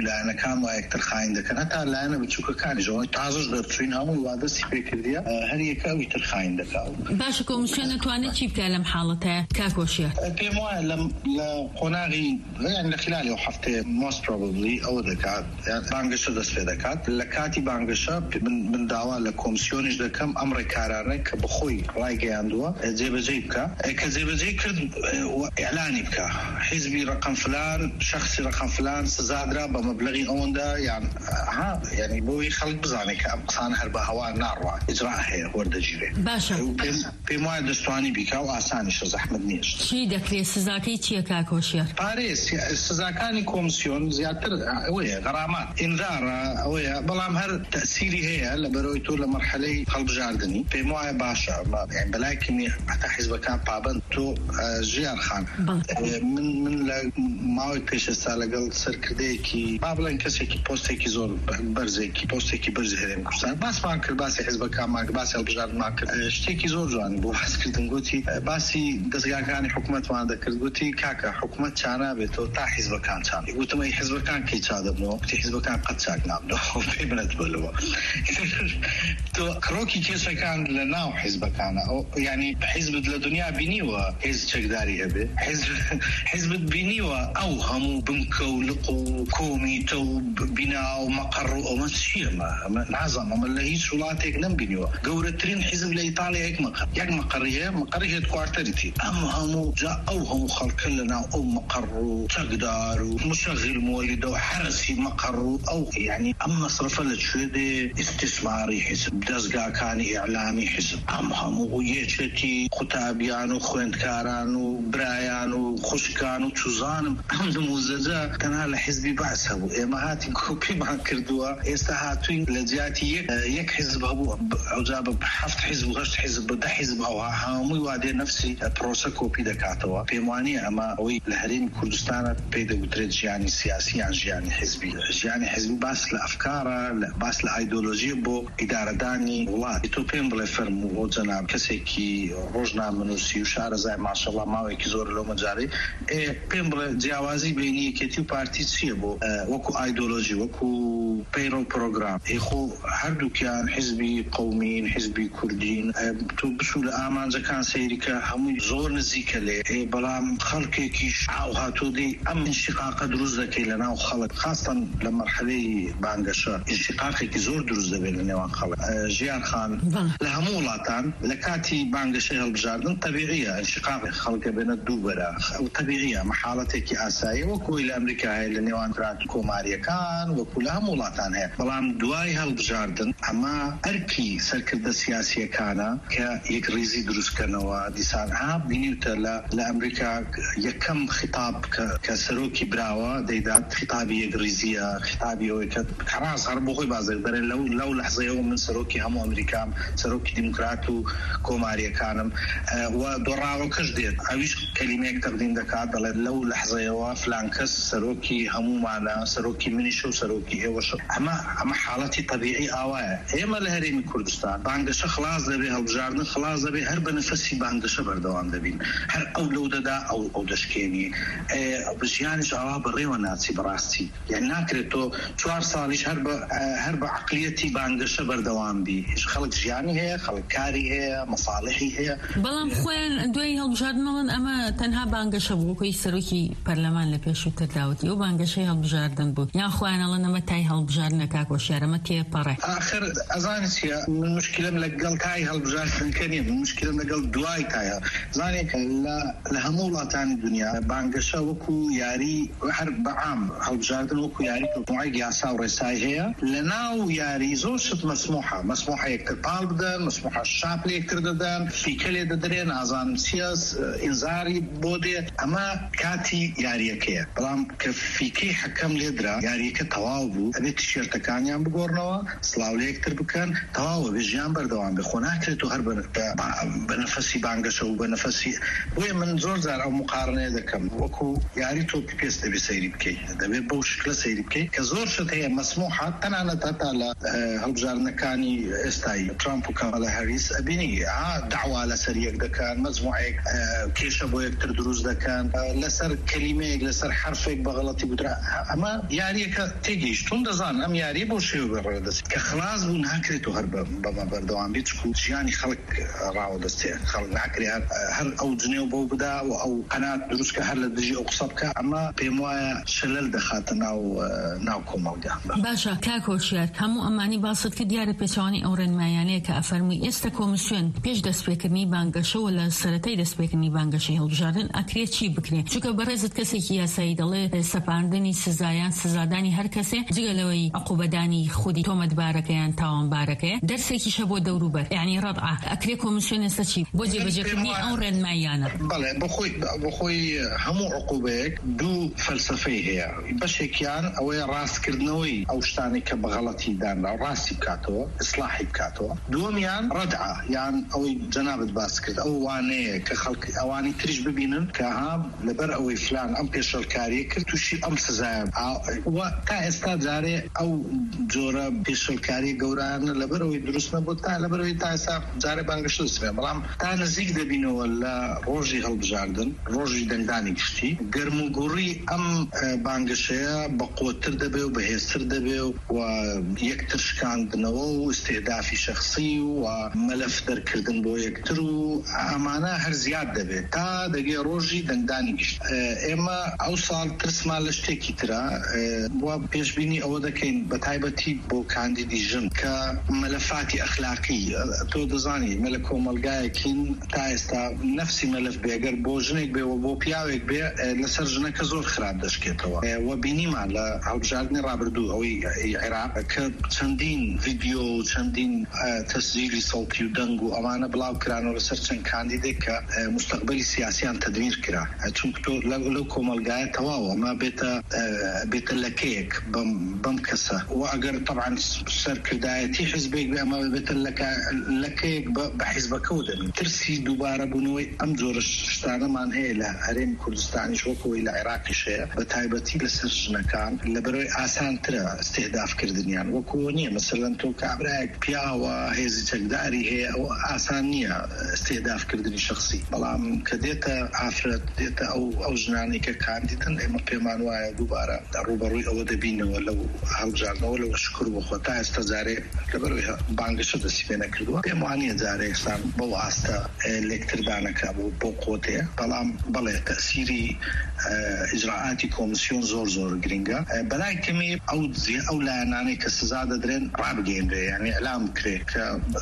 ئەمریکان و یەکتر خاین دەکەن هەتا لایەنە بچووکەکانیشەوە تازەش دەرچوین هەمووی وا دەستی پێ کردیە هەر یەکە ئەوی تر خاین دەکات. باشە کۆمیسیۆن دەتوانێت چی بکات لەم حاڵەتە کاکۆشیار؟ پێم وایە لە قۆناغی یان لە خلالی ئەو هەفتەیە most probably ئەوە دەکات بانگەشە دەست پێ دەکات لە کاتی بانگەشە من داوا لە کۆمیسیۆنیش دەکەم ئەم ڕێکارانە کە بەخۆی ڕایگەیاندووە جێبەجێ بکە کە جێبەجێ کرد ئیعلانی بکە حیزبی ڕقم فلان شخصی ڕقم فلان سزادرا بە مەبلەغی ئەوەندا یان ها یعنی بۆی خەڵک بزانێت کە ئەم قسانە هەر بە هەوا ناڕوا ئیجرا هەیە وەردەگیرێت. باشە پێم وایە دەستوانی بیکا و ئاسانیشە زەحمەت نییە. چی دەکرێت سزاکەی چییە کاکۆشیار؟ پارێز سزاکانی کۆمیسیۆن زیاتر ئەوەیە غەرامات ئینذارە ئەوەیە بەڵام هەر تەسیری هەیە لە بەرەوەی تۆ لە مەرحەلەی هەڵبژاردننی پێم وایە باشە بەلای کمی حتا حیزبەکان پابند تۆ ژیان خان من من لە ماوەی پێشەستا لەگەڵ سەرکردەیەکی با بڵێن کەسێکی پۆستێکی زۆر بەرزێکی پۆستێکی بەرزی هەرێمی کوردستان باسمان کرد باسی حیزبەکانمان باسی هەڵبژاردنمان کرد شتێکی زۆر جوانی بۆ باسکردن گوتی باسی دەستگاکانی حکوومەتمان دەکرد گوتی کاکە حکوومەت چا نابێتەوە تا حیزبەکان چان گوتم ئەی حیزبەکان کەی چا دەبنەوە گوتی حیزبەکان قەت چاک نابنەوە پێ بنەت بلەوە تۆ کڕۆکی کێسەکان لە ناو حیزبەکانە یعنی حیزبت لە دنیا بینیوە هێز چەکداری هەبێ حیزبت بینیوە ئەو هەموو بنکە و لق و کۆمیتە و بینا و مەقڕ و ئەومە چییە نازانم ئەمە لە هیچ وڵاتێک نەمبینیوە گەورەترین حیزب لە ئیتاڵیا یەک مەقڕ یەک مەقڕی هەیە مەقڕی هێت کوارتەریتی ئەم هەموو جا ئەو هەموو خەڵکە لە ناو ئەو مەقڕ و چەکدار و مشەغیل مۆلیدە و حرەسی مەقڕ و ئەو یعنی ئەم مەسرفە لەکوێ دێ ئیستیسماری حیزب دەستگاکانی ئیعلامی حیزب ئەم هەموو یەکێتی قوتابیان و خوێندکاران و برایان و خوشکان و چوزانم ئەم نموزەجە تەنها لە حیزبی باس هەبوو ئێمە هاتین کۆپیمان کردووە ئێستا هاتوین لە جیاتی یەک حیزب هەبوو ئەوجا بە هەفت حیزب و هەشت حیزب بە دە حیزب ئەوها هەمووی وا دێ نەفسی پرۆسە کۆپی دەکاتەوە پێم وانییە ئەمە ئەوەی لە هەرێمی کوردستانە پێی دەگوترێت ژیانی سیاسی یان ژیانی حیزبی ژیانی حیزبی باس لە ئەفکارە باس لە ئایدۆلۆژیە بۆ ئیدارەدانی وڵات تۆ پێم بڵێ فەرموو بۆ جەناب کەسێکی ڕۆژنامەنووسی و شارەزای ماشەڵڵا ماوەیەکی زۆر لەو مەجارەی پێم بڵێ جیاوازی بینی یەکێتی و پارتی چییە بۆ وەکو ئایدۆلۆژی وەکو پەیڕە و پرۆگرام خۆ هەردووکیان حیزبی قەومین حیزبی کوردین تۆ بچوو لە ئامانجەکان سەیریکە هەمووی زۆر نزیکە لێ بەڵام خەڵکێکیش ئاو هاتۆ دەی ئەم انشقاقە دروست دەکەی لە ناو خەڵک خاستەن لە مەرحەلەی بانگەشە انشقاقێکی زۆر دروست دەبێت لە نێوان خەڵک ژیان خان لە هەموو وڵاتان لە کاتی بانگەشەی هەڵبژاردن تەبیعیە انشقاقی خەڵکە بێنە دوو بەرە ئەو تەبیعیە مەحاڵەتێکی ئاسایی وەکوی لە ئەمریکا هەیە لە نێوان کۆماریەکان وەکو لە هەموو وڵاتان هەیە بەڵام دوای هەڵبژاردن ئەمە ئەرکی سەرکردە سیاسیەکانە کە یەک ڕیزی دروستکردنەوە دیسان ها بینیوتە لە ئەمریکا یەکەم خیتاب کە سەرۆکی براوە دەیدات خیتابی یەک ڕیزیە خیتابی ئەوەی کە کەڕاز هەر بۆ خۆی بازێک دەرێن لەو لەو لەحزەیەوە من سەرۆکی هەموو ئەمریکام سەرۆکی دیموکرات و کۆماریەکانم و دۆڕاوەکەش دێت ئەویش کەلیمەیەک تەقدیم دەکات دەڵێت لەو لەحزەیەوە فلان کەس سەرۆکی هەموومانە سەرۆکی منیشە و سەرۆکی ئێوەشە ئەمە ئەمە حاڵەتی طبیعی ئاوایە ئێمە لە هەرێمی کوردستان بانگەشە خلاص دەبێ هەڵبژاردن خلاص دەبێ هەر بە نەفەسی بانگەشە بەردەوام دەبین هەر ئەو لەو دەدا ئەو ئەو دەشکێنی ژیانیش ئاوا بەڕێوە ناچی بەڕاستی یعنی ناکرێت تۆ چوار ساڵیش هەر بە هەر بە عەقلیەتی بانگەشە بەردەوام بی هیچ خەڵک ژیانی هەیە خەڵک کاری هەیە مەصالحی هەیە بەڵام خۆیان دوای هەڵبژاردنەوەن ئەمە تەنها بانگەشە بوو وەکوی سەرۆکی پەرلەمان لە پێشووتر داوەتی ئەو بانگەشەی هەڵبژاردن بوو یان خۆیان ئەڵێن ئەمە تای هەڵبژاردنە کاکۆشیار ئەمە تێپەڕێ ئاخر ئەزانێت چییە من مشکلم لەگەڵ تای هەڵبژاردنکە نییە من مشکلم لەگەڵ دوای تایە زانێک لە هەموو وڵاتانی دنیا بانگەشە وەکو یاری هەر بەعام هەڵبژاردن وەکو یاری مجموعەی یاسا و ڕێسای هەیە لە ناو یاری زۆر شت مەسموحە مەسموحە یەکتر پاڵ بدەن مەسموحە شاپ لە یەکتر دەدەن فیکە لێ دەدرێن ئازانم سیاس ئینزاری بۆ دێ ئەمە کاتی یاریەکەیە بەڵام کە فیکەی حەکەم لێدرا یاریەکە تەواو بوو ئەبێت تیشێرتەکانیان بگۆڕنەوە سڵاو لە یەکتر بکەن تەواوە بێ ژیان بەردەوام بێ خۆ ناکرێت تۆ تو هەر بەنەفەسی بانگەشە و بەنەفەسی بۆیە من زۆر جار ئەو مقارنەیە دەکەم وەکو یاری تۆ پێست دەبێت سەیری بکەیت دەبێت بەو شکلە سەیری بکەیت کە زۆر شت هەیە مەسموحات تەنانەت هەتا لە هەڵبژاردنەکانی ئێستایی ترامپ و کامالا هەریس ئەبینی داوا لەسەر یەک دەکەن مەزموعێک کێشە بۆ یەکتر دروست دەکەن لەسەر کەلیمەیەک لەسەر حرفێک بەغەڵەتی بودرا ئەمە یاریەکە تێگەیشتون دەزان ئەم یاری بۆ شێوە بەڕێدەست کە خلاص بوو ناکرێت و هەر بەمە بەردەوام بێت چکو ژیانی خەڵک ڕاوەدەستێ خەڵک ناکرێت هەر ئەو جنێ و بۆ بدا و ئەو قەنات دروستکە هەر لە دژی ئەو قسە بکە ئەمە پێم وایە شەلەل دەخاتە ناو ناو کۆمەڵگا. باشە کاکۆشیار هەموو ئەمانی باست کرد دیارە پێچوانی ئەو ڕێنمایانەیە کە ئەفەرمووی ئێستا کۆمیسیۆن پێش دەستپێکردنی بانگەشەوە لە سەرەتای دەستپێکردنی بانگەشەی هەڵبژاردن ئەکرێت چی بکرێت چونکە بەڕێزت کەسێکی یاسایی دەڵێ سەپاندنی سزایان سزادانی هەر کەسێ جگەلەوەی عقوبەدانی خودی تۆمەتبارەکەیان تاوانبارەکەیە دەرسێکیشە بۆ دەوروبەر یعنی ڕەدعە ئەکرێت کۆمیسیۆن ئێستا چی بۆ جێبەجێکردنی ئەو ڕێنمایانە. بەڵێ بەخۆی بەخۆی هەموو عقوبەیەک دوو فەلسفەی هەیە بەشێکیان ئەوەیە ڕاستکردنەوەی ئەو شتانی کە بەغەڵەتی دانرا ڕاستی بکاتەوە ئیسلاحی بکاتەوە دووەمیان ڕەدعە یان ئەوەی جەنابەت باس کرد ئەو وانەیە کە خەڵک ئەوانی تریش ببینن کە ها لەبەر ئەوەی فلان ئەم پێشەلکاریە کرد تووشی ئەم سزایە تا ئێستا جارێ ئەو جۆرە پێشەلکاری گەورانە لەبەرەوەی دروست نەبوو تا لەبەرەوەی تا ئێستا جارێ بانگەشە دەسرێ بەڵام تا نزیک دەبینەوە لە ڕۆژی هەڵبژاردن ڕۆژی دەنگدانی گشتی گەرم و گوڕی ئەم بانگەشەیە بەقوتر دەبێ و بەهێزتر دەبێ و یەکتر شکاندنەوە و استهدافی شخصی و مەلەف دەرکردن بۆ یەکتر و ئەمانە هەر زیاد دەبێت تا دەگێ ڕۆژی دەنگدانی گشت. ئێمە ئەو ساڵ ترسمان لە شتێکی ترە وە پێشبینی ئەوە دەکەین بە تایبەتی بۆ کاندیدی ژن کە مەلەفاتی ئەخلاقی تۆ دەزانی مەلە کۆمەلگایەکین تا ئێستا نەفسی مەلەف بێگەر بۆ ژنێک بێەوە بۆ پیاوێک بێ لەسەر ژنەکە زۆر خراپ دەشکێتەوە وە بینیمان لە هەڵبژاردنی ڕابردوو ئەوەی عێراق کە چەندین ڤیدیۆ و چەندین تەسجیلی سەڵتی و دەنگ و ئەوانە بڵاو کرانەوە لەسەر چەند کاندیدێک کە مستەقبەلی سیاسیان تەدمیر کرا چونکە تۆ لەو کۆمەلگایە تەواوە ئەمە بێتە بێتە لەکەیەک بەم کەسە و ئەگەر طبعا سەرکردایەتی حیزبێک بێ ئەمە بێتە لەکەیەک بە حیزبەکەوت دەبین ترسی دووبارە بوونەوەی ئەم جۆرە شتانەمان هەیە لە هەرێمی کوردستانیش وەکەوەی لە عێراقیش هەیە بە تایبەتی لەسەر ژنەکان لەبەرەوەی ئاسانترە استهدافکردنیان وەکووە نییە مەسەلەن تۆ کابراایەک پیاوە هێزی چەکداری هەیە ئەو ئاسان نییە استهدافکردنی شخصی بەڵام کە دێتە ئافرەت دێتە ئەو ئەو ژنانی کە کاندیدن ئێمە پێمان وایە دووبارە ڕوبەڕووی ئەوە دەبینەوە لەو هەڵبژاردنەوە لەوە شکر بخۆ تا ئێستا جارێ لەبەرەوەی بانگەشە دەستی پێ نەکردووە پێم وانییە جارێ ئێستان بەو ئاستە لێکتردانەکە بوو بۆ قۆتەیە بەڵام بەڵێ تەسیری ئیجراعاتی کۆمیسیۆن زۆر زۆر گرنگە بەلای کەمی ئەو ئەو لایەنانەی کە سزا دەدرێن ڕابگەیەندرێ یعنی ئەلام بکرێت کە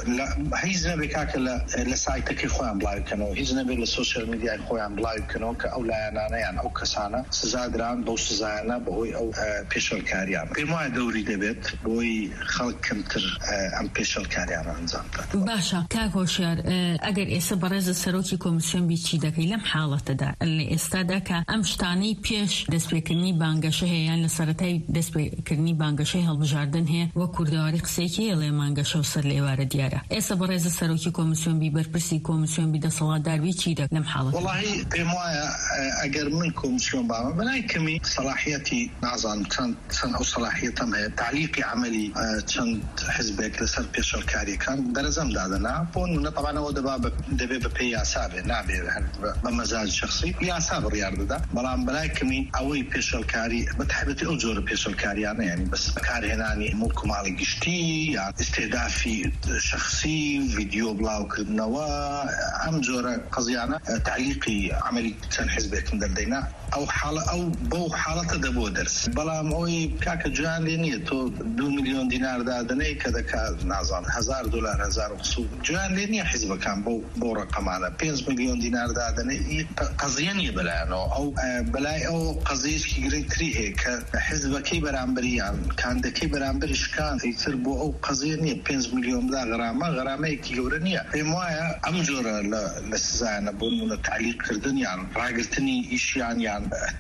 هیچ نەبێ کاکە لە سایتەکەی خۆیان بڵاوکەنەوە هیچ نەبێت لە سوشیال میدیای خۆیان بڵاوکەنەوە کە ئەو لایەنانەیان ئەو کەسانە سزا دران بەو سزایانە بەهۆی ئەو پێشەلکاریان پێم وایە دەوری دەبێت بۆی خەڵک کەمتر ئەم پێشەلکاریان ئەنجام بدات. باشە کاکۆشیار ئەگەر ئێستا بەڕێزە سەرۆکی کۆمیسیۆن بی چی دەکەی لەم حاڵەتەدا لە ئێستادا کە ئەم شتانەی پێش دەستپێکردنی بانگەشە هەیە یان لە سەرەتای دەستپێکردنی بانگەشەی هەڵبژاردن هەیە وە کوردەواری قسێکی لێ مانگەشە و سەر لێوارە دیارە ئێستا بەڕێزە سەرۆکی کۆمیسیۆن بی بەرپرسی کۆمیسیۆن بی دەسەڵاتداربی چی دەک لەم حاڵەت وەڵاهی پێم وایە ئەگەر من کۆمیسیۆن بامە بەلای کەمی سەلاحیەتی نازانم چەند چەند ئەو سەلاحیەتم هەیە تعلیقی عملی چەند حزبێک لەسەر پێشەلکاریەکان دەرەزەم دادەنا بۆ نمونە طبعاًەوە دەبێت بە پێی یاسا بێ نابێت بە مەزاج شخصی یاسا بڕیار دەدا بەڵام بەلای کەمی ئەوەی پێشەلکاری بە تایبەتی ئەو جۆرە پێشەلکاریانە یعنی بەس بەکارهێنانی مڵک و ماڵی گشتی یا استهدافی شخصی ڤیدیۆ بڵاوکردنەوە ئەم جۆرە قەزیانە تعلیقی عملی چەند حزبێکم دەردەینا ئەو حاڵە ئەو بەو حاڵەتە دەبۆ دەرس بەڵام ئەوەی کاکە جوان لێ نییە تۆ دو میلیۆن دینار دادنەی کە دەکات نازان هەزار دلار هەزار وسوود جوان لێ نییە حیزبەکان بۆ بۆ ڕقەمانە پێنج میلیۆن دینار دادنەی قەزیە نییە بەلایەنەوە ئەو بەلای ئەو قەزیەشکی گرنگتری هەیە کە حیزبەکەی بەرامبەریان کاندەکەی بەرامبەری شکان ئیتر بۆ ئەو قەزیە نییە پێنج میلیۆن دا غەرامە غەرامەیەکی گەورە نییە پێم وایە ئەم جۆرە لە سزایانە بۆ نمونە تعلیقکردن یان ڕاگرتنی ئیشیان یان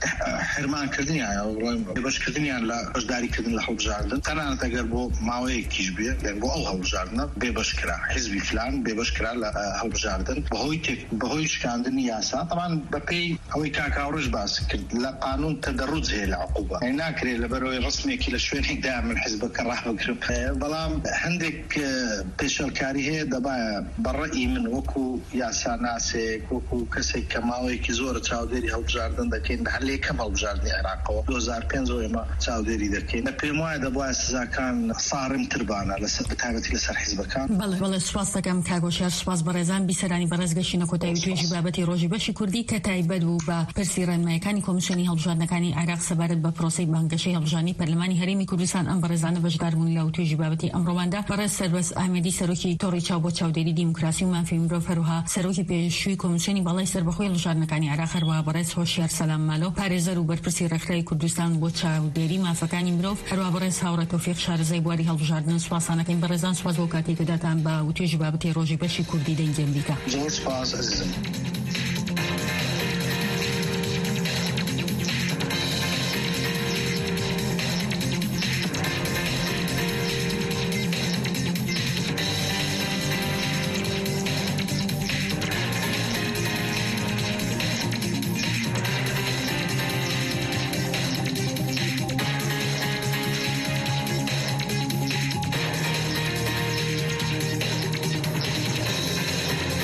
حرمانکردنیان بێبەشکردنیان لە بەشداریکردن لە هەڵبژاردن تەنانەت ئەگەر بۆ ماوەیەکیش بێ بۆ ئەو هەڵبژاردنە بێبەشکرا حیزبی حزبی فلان بێبشکرا لە هەڵبژاردن بەهۆی بەهۆی شکاندنی یاسا طبعا بەپێی ئەوەی کاکاوڕژ باس کرد لە قانون تەدەڕوج هەیە لە عقوبە ناکرێت لەبەرەوەی ڕسمێکی لە شوێنێکدا من حزبەکە ڕاهبگرم بەڵام هەندێک پێشەلکاری هەیە دەبایە بەڕەئی من وەکو یاساناسێک وەکو کەسێک کە ماوەیەکی زۆرە چاودێری هەڵبژاردن دەکەین هەر لێ کەم هەڵبژاردننی عێراقەوە دو هەزار و پێنج ئێمە چاودێری دەکەین لە پێم وایە دەبایە سزاکان ساڕمتربانە لەسەر بەتایبەتی لەسەر حیزبەکان. بەڵێ بەڵێ سوپاس دەکەم کاگۆشار سوپاس بەڕێزان بیسەرانی بەڕێزگەشتنە کۆتایی توێژی بابەتی ڕۆژی بەشی کوردی کە تایبەت بوو بە پرسی ڕێنمایەکانی کۆمیسیۆنی هەڵبژاردنەکانی عێراق سەبارەت بە پرۆسەی بانگەشەی هەڵبژاردننی پەرلەمانی هەرێمی کوردستان ئەم بەڕێزانە بەشداربوون لە توێژی بابەتی ئەمڕۆواندا بەڕێز سەربەز ئاحمەدی سەرۆکی تۆڕی چاو بۆ چاودێری دیموکراسی و مافی مرۆڤ هەروەها سەرۆکی پێشووی کۆمیسیۆنی باڵای سەربەخۆی هەڵبژاردنەکانی عێراق هەروەها بەڕێز هۆشیار سەلام مالۆ پارێزەر و بەرپرسی ڕێکخراوی کوردستان بۆ چاودێری مافەکانی مرۆڤ هەروەها بەڕێز هاوڕێ تەوفیق شارەزای بواری هەڵبژاردن سوپاسانەکەین بەڕێزان سوپاس بۆ کاتێک کە داتان بە توێژی بابەتی ڕۆژی بەشی کوردی دەنجێم بیکە. زۆر سوپاس عزیزم.